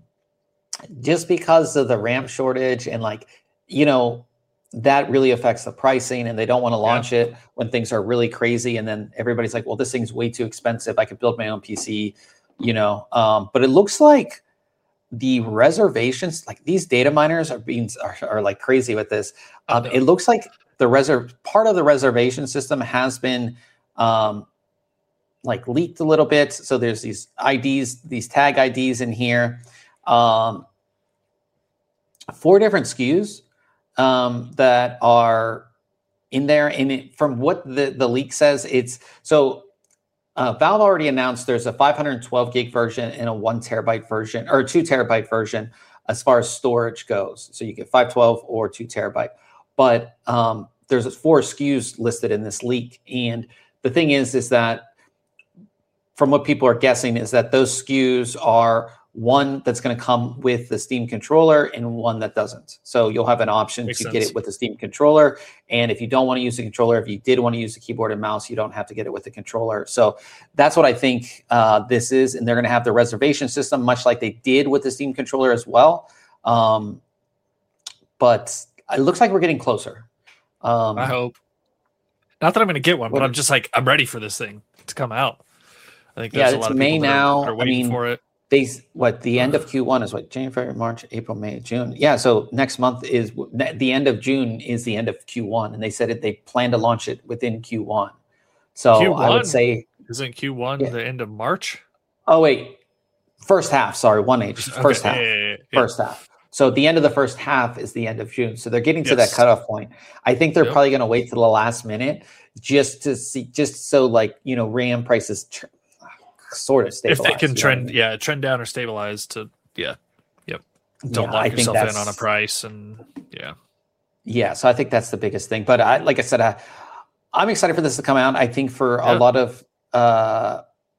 just because of the RAM shortage and like, you know, that really affects the pricing and they don't want to launch yeah. it when things are really crazy. And then everybody's like, well, this thing's way too expensive. I could build my own P C, you know, um, but it looks like the reservations, like these data miners are being are, are like crazy with this. Um, it looks like the reserve part of the reservation system has been um, like leaked a little bit. So there's these I Ds, these tag I Ds in here, um, four different S K Us um, that are in there. And it, from what the the leak says, it's so. Uh, Valve already announced there's a five hundred twelve gig version and a one terabyte version or two terabyte version as far as storage goes. So you get five twelve or two terabyte. But um, there's four S K Us listed in this leak. And the thing is, is that from what people are guessing is that those S K Us are one that's going to come with the Steam controller and one that doesn't. So you'll have an option Makes to sense. Get it with the Steam controller. And if you don't want to use the controller, if you did want to use the keyboard and mouse, you don't have to get it with the controller. So that's what I think uh, this is. And they're going to have the reservation system, much like they did with the Steam controller as well. Um, but it looks like we're getting closer. Um, I hope. Not that I'm going to get one, but I'm just like, I'm ready for this thing to come out. I think there's yeah, a lot it's of May people now. that are, are waiting I mean, for it. They, what the end of Q one is what January, March, April, May, June. Yeah, so next month is the end of June is the end of Q one, and they said it they plan to launch it within Q one. So Q one? I would say isn't Q one yeah. the end of March? Oh wait, first half. Sorry, one H first okay. half. Yeah, yeah, yeah. First half. So the end of the first half is the end of June. So they're getting to yes. that cutoff point. I think they're yep. probably going to wait to the last minute just to see, just so like you know RAM prices. Tr- sort of if stabilize. they can you know trend, what I mean? yeah, trend down or stabilize to, yeah, yep. Don't Yeah, lock I think yourself in that's on a price, and yeah, yeah. So I think that's the biggest thing. But I, like I said, I, I'm excited for this to come out. I think for a Yeah. lot of uh,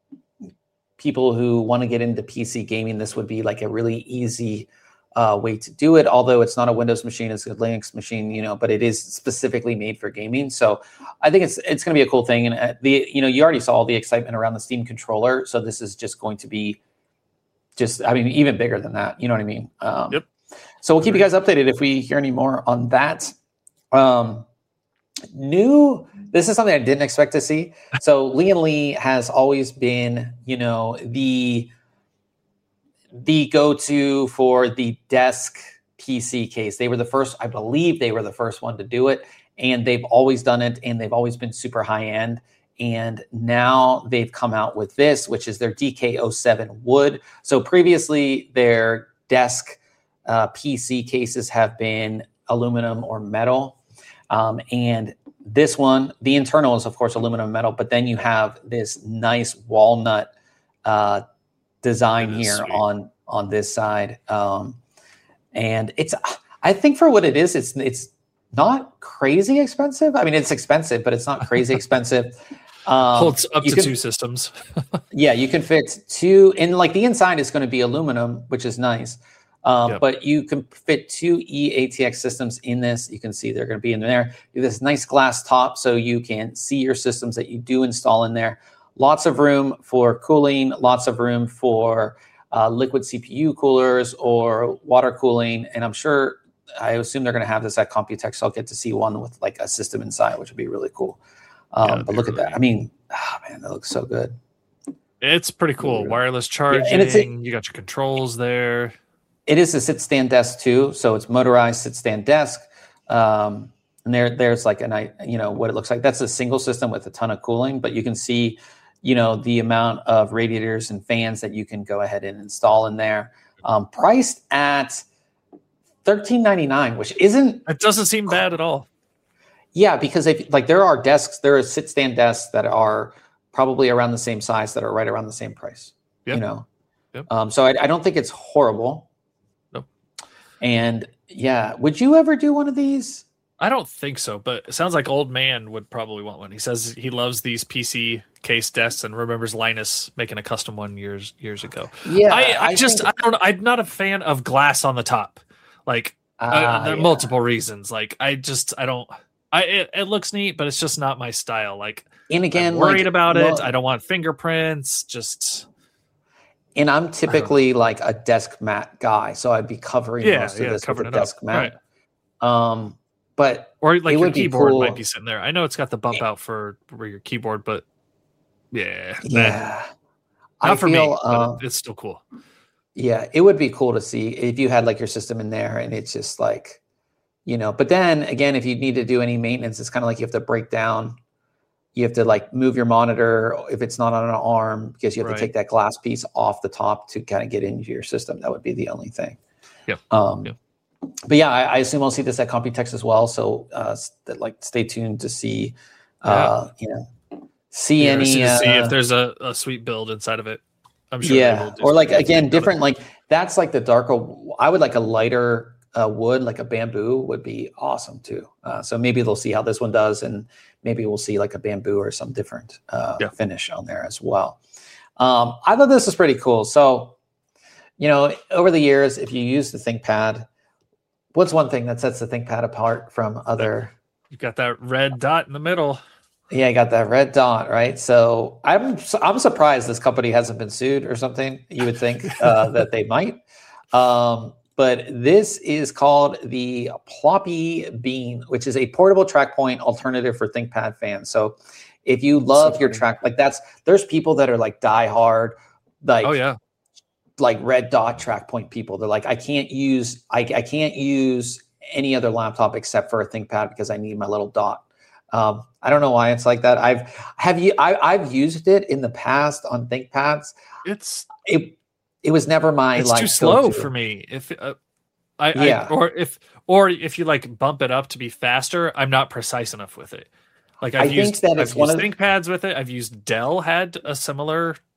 people who want to get into P C gaming, this would be like a really easy uh, way to do it. Although it's not a Windows machine, it's a Linux machine, you know, but it is specifically made for gaming. So I think it's it's going to be a cool thing. And uh, the you know you already saw all the excitement around the Steam controller. So this is just going to be just I mean even bigger than that. You know what I mean? Um, Yep. So we'll keep you guys updated if we hear any more on that. Um, new this is something I didn't expect to see. So Lian Li has always been, you know, the the go-to for the desk P C case. They were the first, I believe they were the first one to do it, and they've always done it, and they've always been super high-end. And now they've come out with this, which is their D K zero seven wood. So previously their desk uh, P C cases have been aluminum or metal. Um, and this one, the internal is of course aluminum metal, but then you have this nice walnut uh, design here sweet. on on this side. Um, and it's, I think for what it is, it's it's not crazy expensive. I mean, it's expensive, but it's not crazy expensive. Um, Holds up to can, two systems. yeah, you can fit two, and like the inside is going to be aluminum, which is nice. Um, Yep. But you can fit two E A T X systems in this. You can see they're going to be in there. You have this nice glass top so you can see your systems that you do install in there. Lots of room for cooling, lots of room for uh, liquid C P U coolers or water cooling. And I'm sure, I assume they're going to have this at Computex, so I'll get to see one with like a system inside, which would be really cool. Um, Yeah, but look really at that. I mean, oh man, that looks so good. It's pretty cool. Wireless charging. Yeah, and it's a, you got your controls there. It is a sit stand desk too, so it's motorized sit stand desk. Um, and there, there's like an, you know, what it looks like. That's a single system with a ton of cooling, but you can see, you know, the amount of radiators and fans that you can go ahead and install in there. Um, priced at thirteen ninety-nine, which isn't. It doesn't seem bad at all. Yeah, because if like there are desks, there are sit stand desks that are probably around the same size that are right around the same price. Yep. You know, Yep. um, so I, I don't think it's horrible. Nope. And yeah, would you ever do one of these? I don't think so, but it sounds like Old Man would probably want one. He says he loves these P C case desks and remembers Linus making a custom one years years ago. Yeah, I, I, I just think- I don't I'm not a fan of glass on the top. Like uh, Ah, there are yeah. multiple reasons. Like I just I don't I it, it looks neat, but it's just not my style. Like And again, I'm worried like, about well, it. I don't want fingerprints. Just And I'm typically like a desk mat guy, so I'd be covering yeah, most of yeah, this with covering a it up. desk mat. Right. Um, but Or like it your would be keyboard cool. might be sitting there. I know it's got the bump out for, for your keyboard, but yeah, nah. yeah, not I for feel, me. But uh, it's still cool. yeah, it would be cool to see if you had like your system in there, and it's just like, you know. But then again, if you need to do any maintenance, it's kind of like you have to break down. You have to like move your monitor if it's not on an arm, because you have Right. to take that glass piece off the top to kind of get into your system. That would be the only thing. Yep. Um, Yep. But yeah, I, I assume I'll see this at Computex as well. So uh, st- like, stay tuned to see, uh, you know, see Yeah, any. to Uh, see if there's a, a sweet build inside of it. I'm sure. they yeah, will do or like something again, with it. different. Like that's like the darker. I would like a lighter uh, wood, like a bamboo, would be awesome too. Uh, so maybe they'll see how this one does, and maybe we'll see like a bamboo or some different uh, Yeah. finish on there as well. Um, I thought this was pretty cool. So, you know, over the years, if you use the ThinkPad, what's one thing that sets the ThinkPad apart from other? You've got that red dot in the middle. Yeah, you got that red dot, right? So I'm I'm surprised this company hasn't been sued or something. You would think uh, that they might. Um, but this is called the Ploppy Bean, which is a portable track point alternative for ThinkPad fans. So if you love So your funny. track, like that's there's people that are like die hard, like Oh yeah. like red dot track point people. They're like, I can't use I, I can't use any other laptop except for a ThinkPad because I need my little dot. Um, I don't know why it's like that. I've have you I, I've used it in the past on ThinkPads. It's It it was never my it's like too slow go-to. for me. If uh, I, Yeah. I or if or if you like bump it up to be faster, I'm not precise enough with it. Like I've I used think that I've it's one used of- ThinkPads with it. I've used Dell had a similar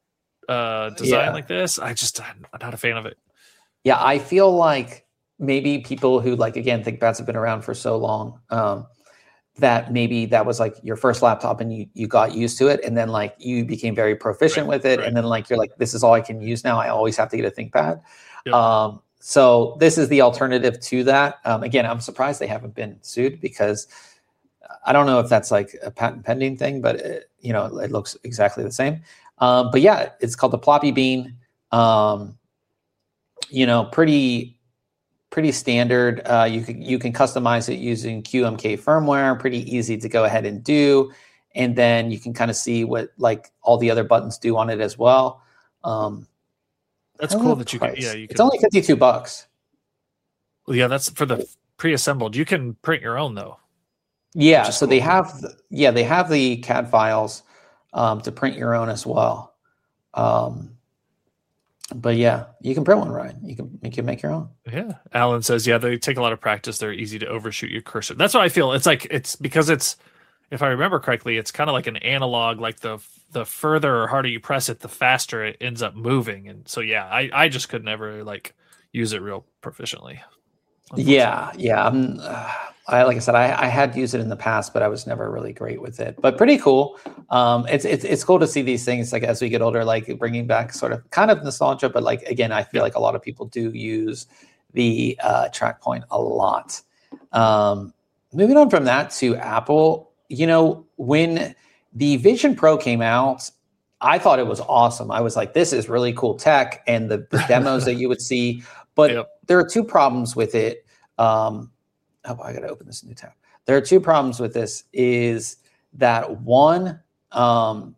uh, design Yeah. like this. I just I'm not a fan of it. Yeah, I feel like maybe people who like again ThinkPads have been around for so long um, that maybe that was like your first laptop and you you got used to it, and then like you became very proficient Right, with it, right. and then like you're like, this is all I can use now. I always have to get a ThinkPad. Yep. Um, so this is the alternative to that. Um, again, I'm surprised they haven't been sued because I don't know if that's like a patent pending thing, but it, you know, it looks exactly the same. Um, but yeah, it's called the Ploppy Bean. Um, you know, pretty, pretty standard. Uh, you can, you can customize it using Q M K firmware, pretty easy to go ahead and do. And then you can kind of see what like all the other buttons do on it as well. Um, That's cool that you can, yeah, you can. It's only fifty-two bucks. Well, yeah, that's for the pre-assembled. You can print your own though. Yeah, so cool. they have, the, yeah, they have the C A D files um, to print your own as well. Um, but yeah, you can print one, Ryan. You can you can make your own. Yeah, Alan says, yeah, they take a lot of practice. They're easy to overshoot your cursor. That's what I feel. It's like it's because it's, if I remember correctly, it's kind of like an analog. Like the the further or harder you press it, the faster it ends up moving. And so yeah, I I just could never like use it real proficiently. Yeah, yeah. I'm, uh, I like I said, I, I had used it in the past, but I was never really great with it. But pretty cool. Um, it's it's it's cool to see these things like as we get older, like bringing back sort of kind of nostalgia. But like again, I feel like a lot of people do use the uh, TrackPoint a lot. Um, moving on from that to Apple, you know, when the Vision Pro came out, I thought it was awesome. I was like, this is really cool tech, and the, the demos that you would see. But yep. there are two problems with it. Um, oh, I got to open this new tab. There are two problems with this. Is that one, um,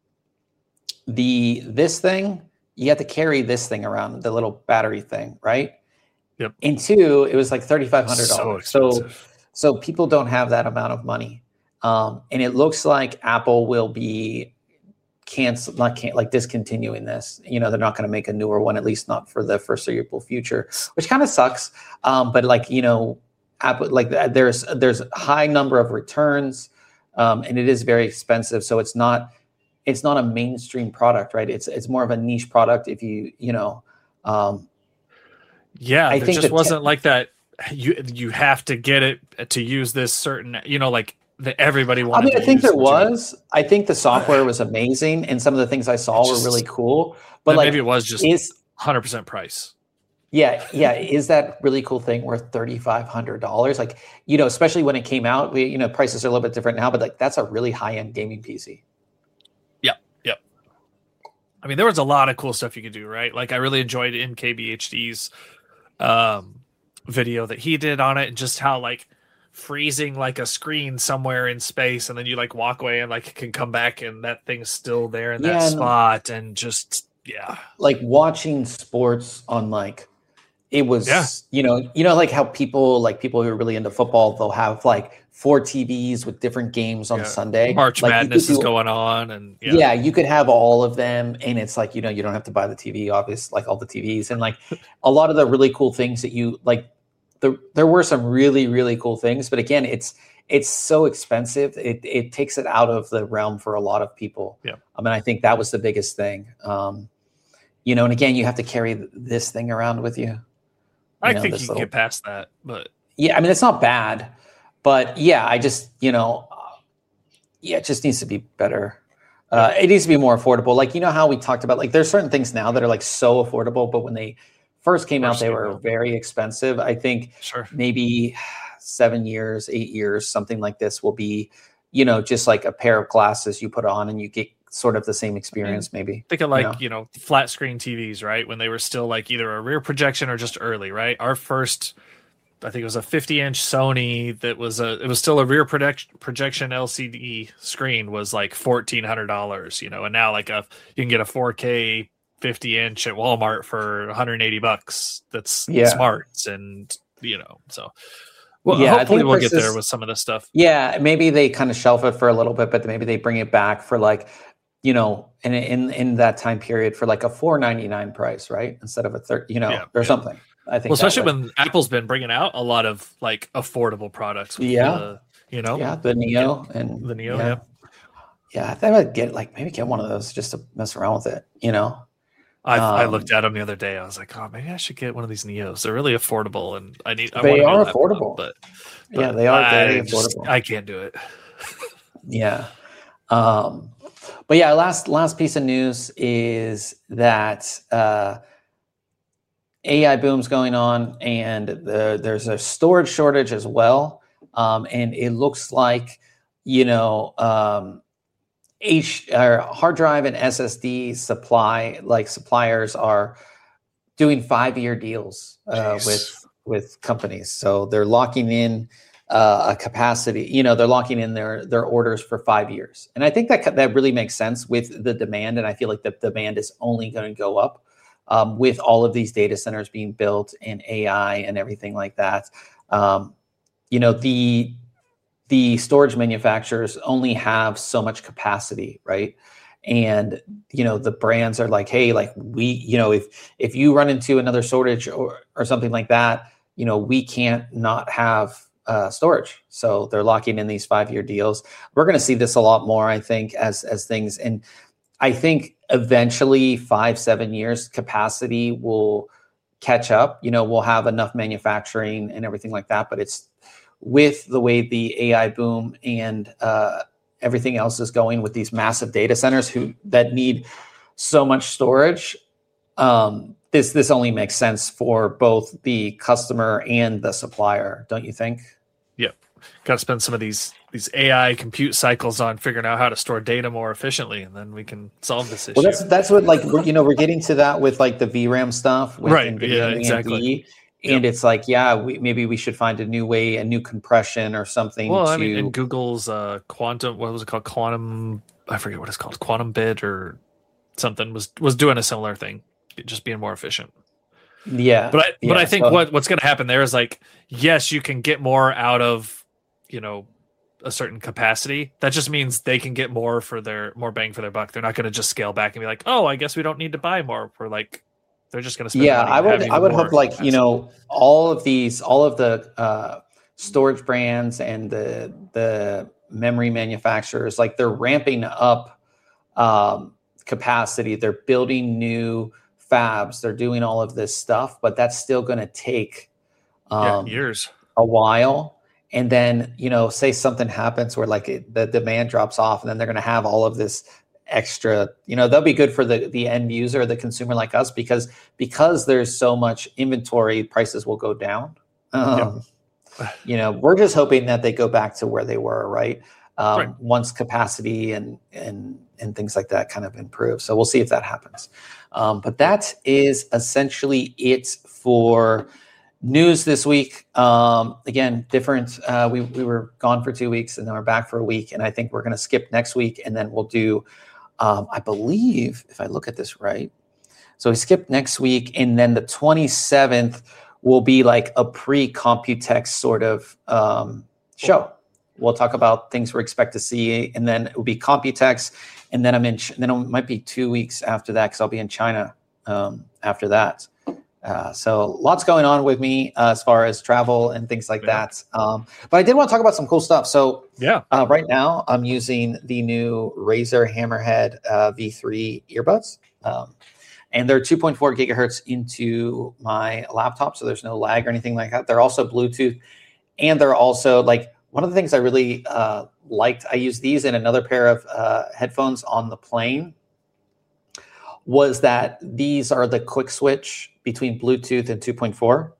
the this thing you have to carry this thing around, the little battery thing, right? Yep. And two, it was like thirty-five hundred dollars. So so so people don't have that amount of money, um, and it looks like Apple will be cancel not can't like discontinuing this. You know, they're not going to make a newer one, at least not for the foreseeable future, which kind of sucks. Um, but like, you know, Apple, like there's there's a high number of returns, um, and it is very expensive. So it's not it's not a mainstream product, right? It's it's more of a niche product. If you you know, um, yeah, I think just wasn't te- like that. You you have to get it to use this certain, you know, like. That everybody wanted. I mean, to I think use there was. I think the software was amazing, and some of the things I saw just, were really cool. But like, maybe it was just is one hundred percent price. Yeah, yeah. Is that really cool thing worth thirty-five hundred dollars? Like, you know, especially when it came out, we, you know, prices are a little bit different now, but like that's a really high end gaming P C. Yep, yep. I mean, there was a lot of cool stuff you could do, right? Like, I really enjoyed M K B H D's um, video that he did on it, and just how like. freezing like a screen somewhere in space, and then you like walk away and like can come back and that thing's still there in that yeah, spot, and just yeah, like watching sports on like it was yeah. you know you know like how people like people who are really into football, they'll have like four T Vs with different games on yeah. Sunday. March like, Madness do, is going on, and yeah. yeah, you could have all of them, and it's like, you know, you don't have to buy the T V, obviously, like all the T Vs, and like a lot of the really cool things that you like. There, there were some really, really cool things, but again, it's it's so expensive. It it takes it out of the realm for a lot of people. Yeah, I mean, I think that was the biggest thing. Um, you know, and again, you have to carry this thing around with you. you I know, think you little, can get past that, but yeah, I mean, it's not bad, but yeah, I just you know, uh, yeah, it just needs to be better. Uh, it needs to be more affordable. Like, you know how we talked about, like, there's certain things now that are like so affordable, but when they first came first out, they were out. very expensive. I think sure. maybe seven years, eight years, something like this will be, you know, just like a pair of glasses you put on and you get sort of the same experience. I mean, maybe think of like, you know? you know, flat screen T Vs, right? When they were still like either a rear projection or just early, right? Our first, I think it was a fifty inch Sony that was a, it was still a rear project, projection L C D screen was like fourteen hundred dollars, you know, and now like a, you can get a four K fifty inch at Walmart for one hundred eighty bucks. That's yeah. smart. And, you know, so well, yeah, hopefully we'll get there with some of this stuff. Yeah. Maybe they kind of shelf it for a little bit, but maybe they bring it back for like, you know, in, in, in that time period for like a four ninety-nine price, right? Instead of a thirty, you know, yeah, or yeah. something. I think, well, especially when Apple's been bringing out a lot of like affordable products. With yeah. the, you know, yeah. The Neo yeah. and the Neo. Yeah. yeah. Yeah, I think I'd get like maybe get one of those just to mess around with it. You know, I um, I looked at them the other day. I was like, oh, maybe I should get one of these Neos. They're really affordable, and I need. I they want a new are laptop, affordable. but, but yeah, they are very I just, affordable. I can't do it. Yeah. Um, but yeah, last last piece of news is that uh, A I boom's going on, and the, there's a storage shortage as well. Um, and it looks like, you know, um, H or hard drive and S S D supply, like suppliers are doing five year deals uh, with with companies. So they're locking in uh, a capacity. You know, they're locking in their their orders for five years, and I think that that really makes sense with the demand. And I feel like the demand is only going to go up um, with all of these data centers being built and A I and everything like that. Um, you know, the the storage manufacturers only have so much capacity, right? And you know, the brands are like, hey, like we, you know, if if you run into another shortage or or something like that, you know, we can't not have uh, storage. So they're locking in these five year deals. We're going to see this a lot more, I think, as as things. And I think eventually, five seven years, capacity will catch up. You know, we'll have enough manufacturing and everything like that. But it's with the way the A I boom and uh, everything else is going with these massive data centers who that need so much storage. Um, this this only makes sense for both the customer and the supplier, don't you think? Yep, got to spend some of these these A I compute cycles on figuring out how to store data more efficiently, and then we can solve this issue. Well, that's that's what like we're, you know we're getting to that with like the V RAM stuff, with right? NVIDIA Yeah, and exactly. A M D. And yep. It's like, yeah, we, maybe we should find a new way, a new compression or something. Well, to... I mean, and Google's uh, quantum, what was it called? Quantum, I forget what it's called, Quantum Bit or something was was doing a similar thing, just being more efficient. Yeah, but I yeah, but I think so... what what's going to happen there is like, yes, you can get more out of, you know, a certain capacity. That just means they can get more for their more bang for their buck. They're not going to just scale back and be like, oh, I guess we don't need to buy more. We're like. They're just going to spend yeah money I would I would hope like capacity. You know, all of these all of the uh storage brands and the the memory manufacturers, like they're ramping up um capacity, they're building new fabs, they're doing all of this stuff, but that's still going to take um yeah, years a while. And then, you know, say something happens where like it, the demand drops off, and then they're going to have all of this extra, you know, they'll be good for the the end user, the consumer like us, because because there's so much inventory, prices will go down. Um, yep. You know, we're just hoping that they go back to where they were, right? Um, right. Once capacity and and and things like that kind of improve. So we'll see if that happens. Um, but that is essentially it for news this week. Um, again, different. Uh, we we were gone for two weeks, and then we're back for a week, and I think we're going to skip next week, and then we'll do. Um, I believe, if I look at this right, so we skip next week, and then the twenty-seventh will be like a pre-Computex sort of um, show. We'll talk about things we expect to see, and then it will be Computex, and then I'm in. Then it might be two weeks after that because I'll be in China um, after that. Uh, so lots going on with me uh, as far as travel and things like yeah. that. Um, but I did want to talk about some cool stuff. So yeah, uh, right now I'm using the new Razer Hammerhead uh, V three earbuds. Um, and they're two point four gigahertz into my laptop. So there's no lag or anything like that. They're also Bluetooth. And they're also like one of the things I really uh, liked. I used these in another pair of uh, headphones on the plane. Was that these are the quick switch between Bluetooth and two point four.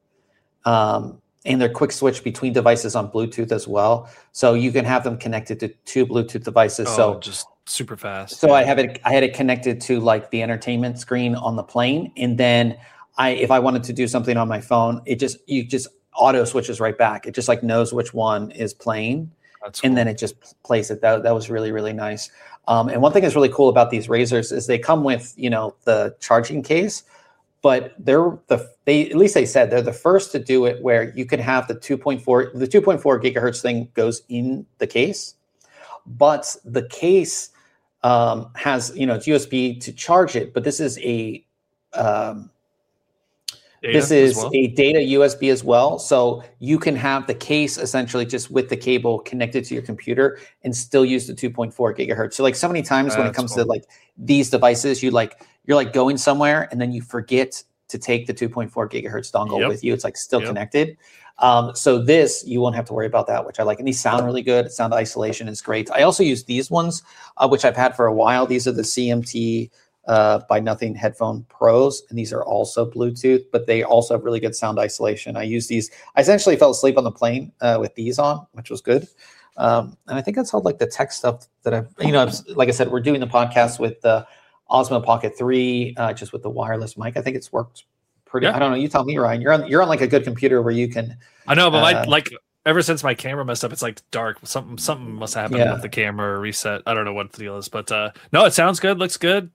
Um, and they're quick switch between devices on Bluetooth as well. So you can have them connected to two Bluetooth devices. Oh, so just super fast. So yeah. I have it, I had it connected to like the entertainment screen on the plane. And then I, if I wanted to do something on my phone, it just, you just auto switches right back. It just like knows which one is playing. That's cool. And then it just plays it. That, that was really, really nice. Um, and one thing that's really cool about these Razers is they come with, you know, the charging case, but they're the, they, at least they said they're the first to do it where you can have the two point four, the two point four gigahertz thing goes in the case, but the case um, has, you know, it's U S B to charge it, but this is a, um, Data this as is well? a data U S B as well. So you can have the case essentially just with the cable connected to your computer and still use the two point four gigahertz. So like so many times when it That's comes cool. to like these devices, you like you're like going somewhere and then you forget to take the two point four gigahertz dongle Yep. with you. It's like still Yep. connected. Um, so this, you won't have to worry about that, which I like. And these sound really good. Sound isolation is great. I also use these ones, uh, which I've had for a while. These are the C M T uh, by Nothing Headphone Pros, and these are also Bluetooth, but they also have really good sound isolation. I use these. I essentially fell asleep on the plane uh, with these on, which was good. Um, and I think that's all like the tech stuff that I've, you know, I've, like I said, we're doing the podcast with the Osmo Pocket three, uh, just with the wireless mic. I think it's worked pretty. Yeah. I don't know. You tell me, Ryan. You're on. You're on like a good computer where you can. I know, but my Uh, like ever since my camera messed up, it's like dark. Something something must have happened Yeah. with the camera or reset. I don't know what the deal is, but uh, no, it sounds good. Looks good.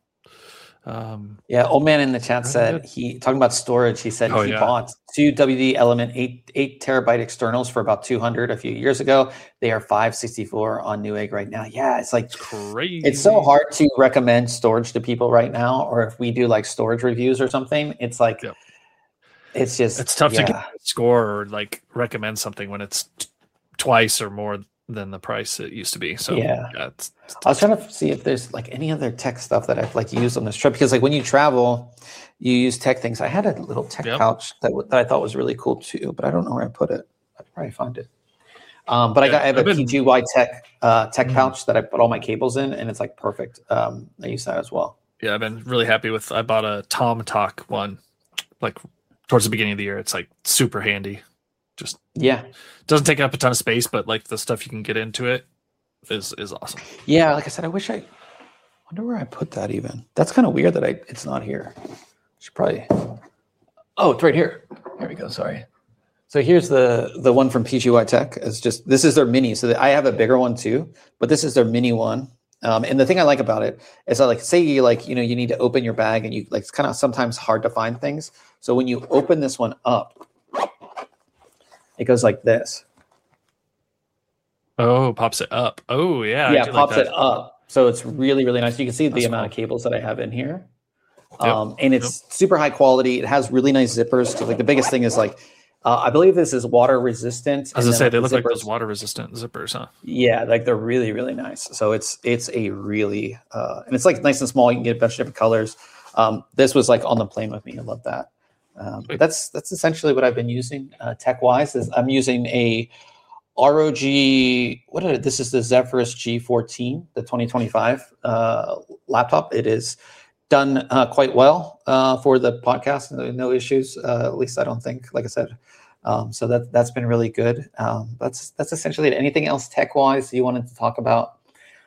Um, Yeah, old man in the chat Really said good. he talking about storage. He said Oh, he yeah. bought two W D Element eight eight terabyte externals for about two hundred a few years ago. They are five sixty-four on Newegg right now. Yeah, it's like it's crazy. it's so hard to recommend storage to people right now, or if we do like storage reviews or something, it's like Yep. it's just It's tough yeah. to get a score or like recommend something when it's t- twice or more than the price it used to be. So Yeah. it's, it's I was trying to see if there's like any other tech stuff that I've like used on this trip because like when you travel, you use tech things. I had a little tech Yep. pouch that, w- that I thought was really cool too, but I don't know where I put it. I'd probably find it. Um, but I Yeah, got I have a I've been- P G Y Tech uh, tech Mhm. pouch that I put all my cables in, and it's like perfect. Um, I use that as well. yeah, I've been really happy with. I bought a Tom Talk one, like towards the beginning of the year. It's like super handy. Just Yeah, doesn't take up a ton of space, but like the stuff you can get into it is is awesome. yeah. Like I said, I wish I wonder where I put that. Even that's kind of weird that I it's not here. Should probably. Oh, it's right here. Here we go. Sorry. So here's the the one from P G Y Tech. It's just this is their mini. So I have a bigger one too, but this is their mini one. Um, and the thing I like about it is that like say you like you know you need to open your bag and you like it's kind of sometimes hard to find things. So when you open this one up, it goes like this. Oh, pops it up. Oh yeah, I Yeah, do it like pops that. it up. So it's really really nice. You can see the That's amount of cool. cables that I have in here. Yep. Um, and it's super high quality. It has really nice zippers. So like the biggest thing is like, uh, I believe this is water resistant. I was and gonna then, say they the look like zippers- those water resistant zippers, huh? Yeah, like they're really really nice. So it's it's a really uh, and it's like nice and small. You can get a bunch of different colors. Um, this was like on the plane with me. I love that. Um, but that's that's essentially what I've been using uh, tech wise. Is I'm using a R O G. What are, this is the Zephyrus G fourteen, the twenty twenty-five uh, laptop. It is done uh, quite well uh, for the podcast. No, no issues, uh, at least I don't think. Like I said, um, so that that's been really good. Um, that's that's essentially it. Anything else tech wise you wanted to talk about?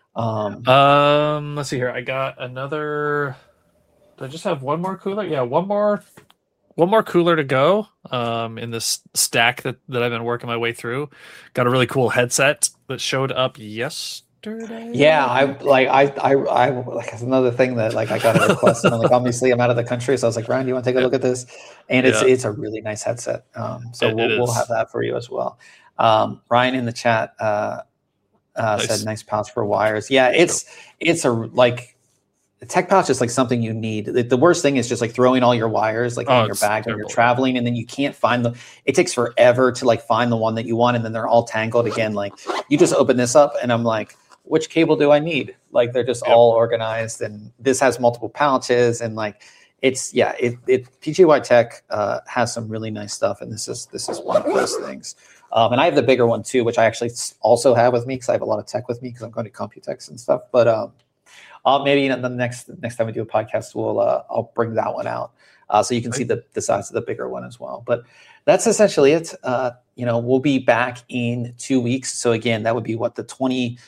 Um, Um, let's see here. I got another. Did I just have one more cooler? Yeah, one more, one more cooler to go. Um, in this stack that that I've been working my way through. Got a really cool headset that showed up yesterday. Yeah, I like I I I like that's another thing that like I got a request and I'm like obviously I'm out of the country, so I was like, Ryan, do you want to take a look at this? And it's Yeah. it's a really nice headset. Um, so It- we'll it we'll is. have that for you as well. Um, Ryan in the chat uh, uh, Nice. said nice pouch for wires. Yeah, it's it's a like the tech pouch is like something you need. The, the worst thing is just like throwing all your wires like Oh, in your it's bag when you're terrible. traveling, and then you can't find the. It takes forever to like find the one that you want, and then they're all tangled again. Like you just open this up, and I'm like, which cable do I need? Like they're just Yep. all organized, and this has multiple pouches, and like it's yeah, it it P G Y Tech uh, has some really nice stuff, and this is this is one of those things. Um, and I have the bigger one too, which I actually s- also have with me because I have a lot of tech with me because I'm going to Computex and stuff. But um, uh, maybe in the next next time we do a podcast, we'll uh, I'll bring that one out uh, so you can see the the size of the bigger one as well. But that's essentially it. Uh, you know, we'll be back in two weeks. So again, that would be what the twenty.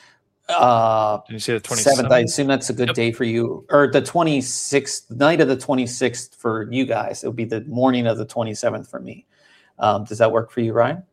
Uh, Did you say the seventh. I twenty-seventh? assume that's a good Yep. day for you, or the twenty-sixth night of the twenty-sixth for you guys. It would be the morning of the twenty-seventh for me. Um, does that work for you, Ryan?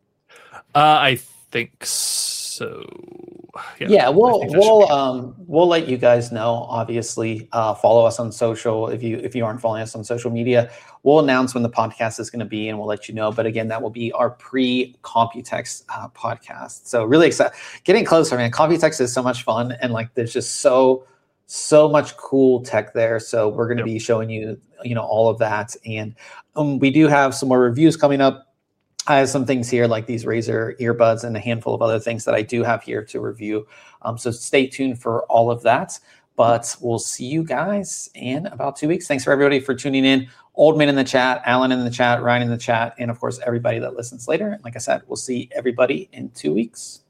Uh, I think so. Yeah, Yeah, I we'll think that should we'll be- um we'll let you guys know. Obviously, uh, follow us on social. If you if you aren't following us on social media, we'll announce when the podcast is going to be, and we'll let you know. But again, that will be our pre-Computex uh, podcast. So really excited, getting closer, man. Computex is so much fun, and like there's just so so much cool tech there. So we're going to Yep. be showing you, you know, all of that. And um, we do have some more reviews coming up. I have some things here like these Razer earbuds and a handful of other things that I do have here to review. Um, so stay tuned for all of that. But we'll see you guys in about two weeks. Thanks for everybody for tuning in. Oldman in the chat, Alan in the chat, Ryan in the chat, and of course, everybody that listens later. And like I said, we'll see everybody in two weeks.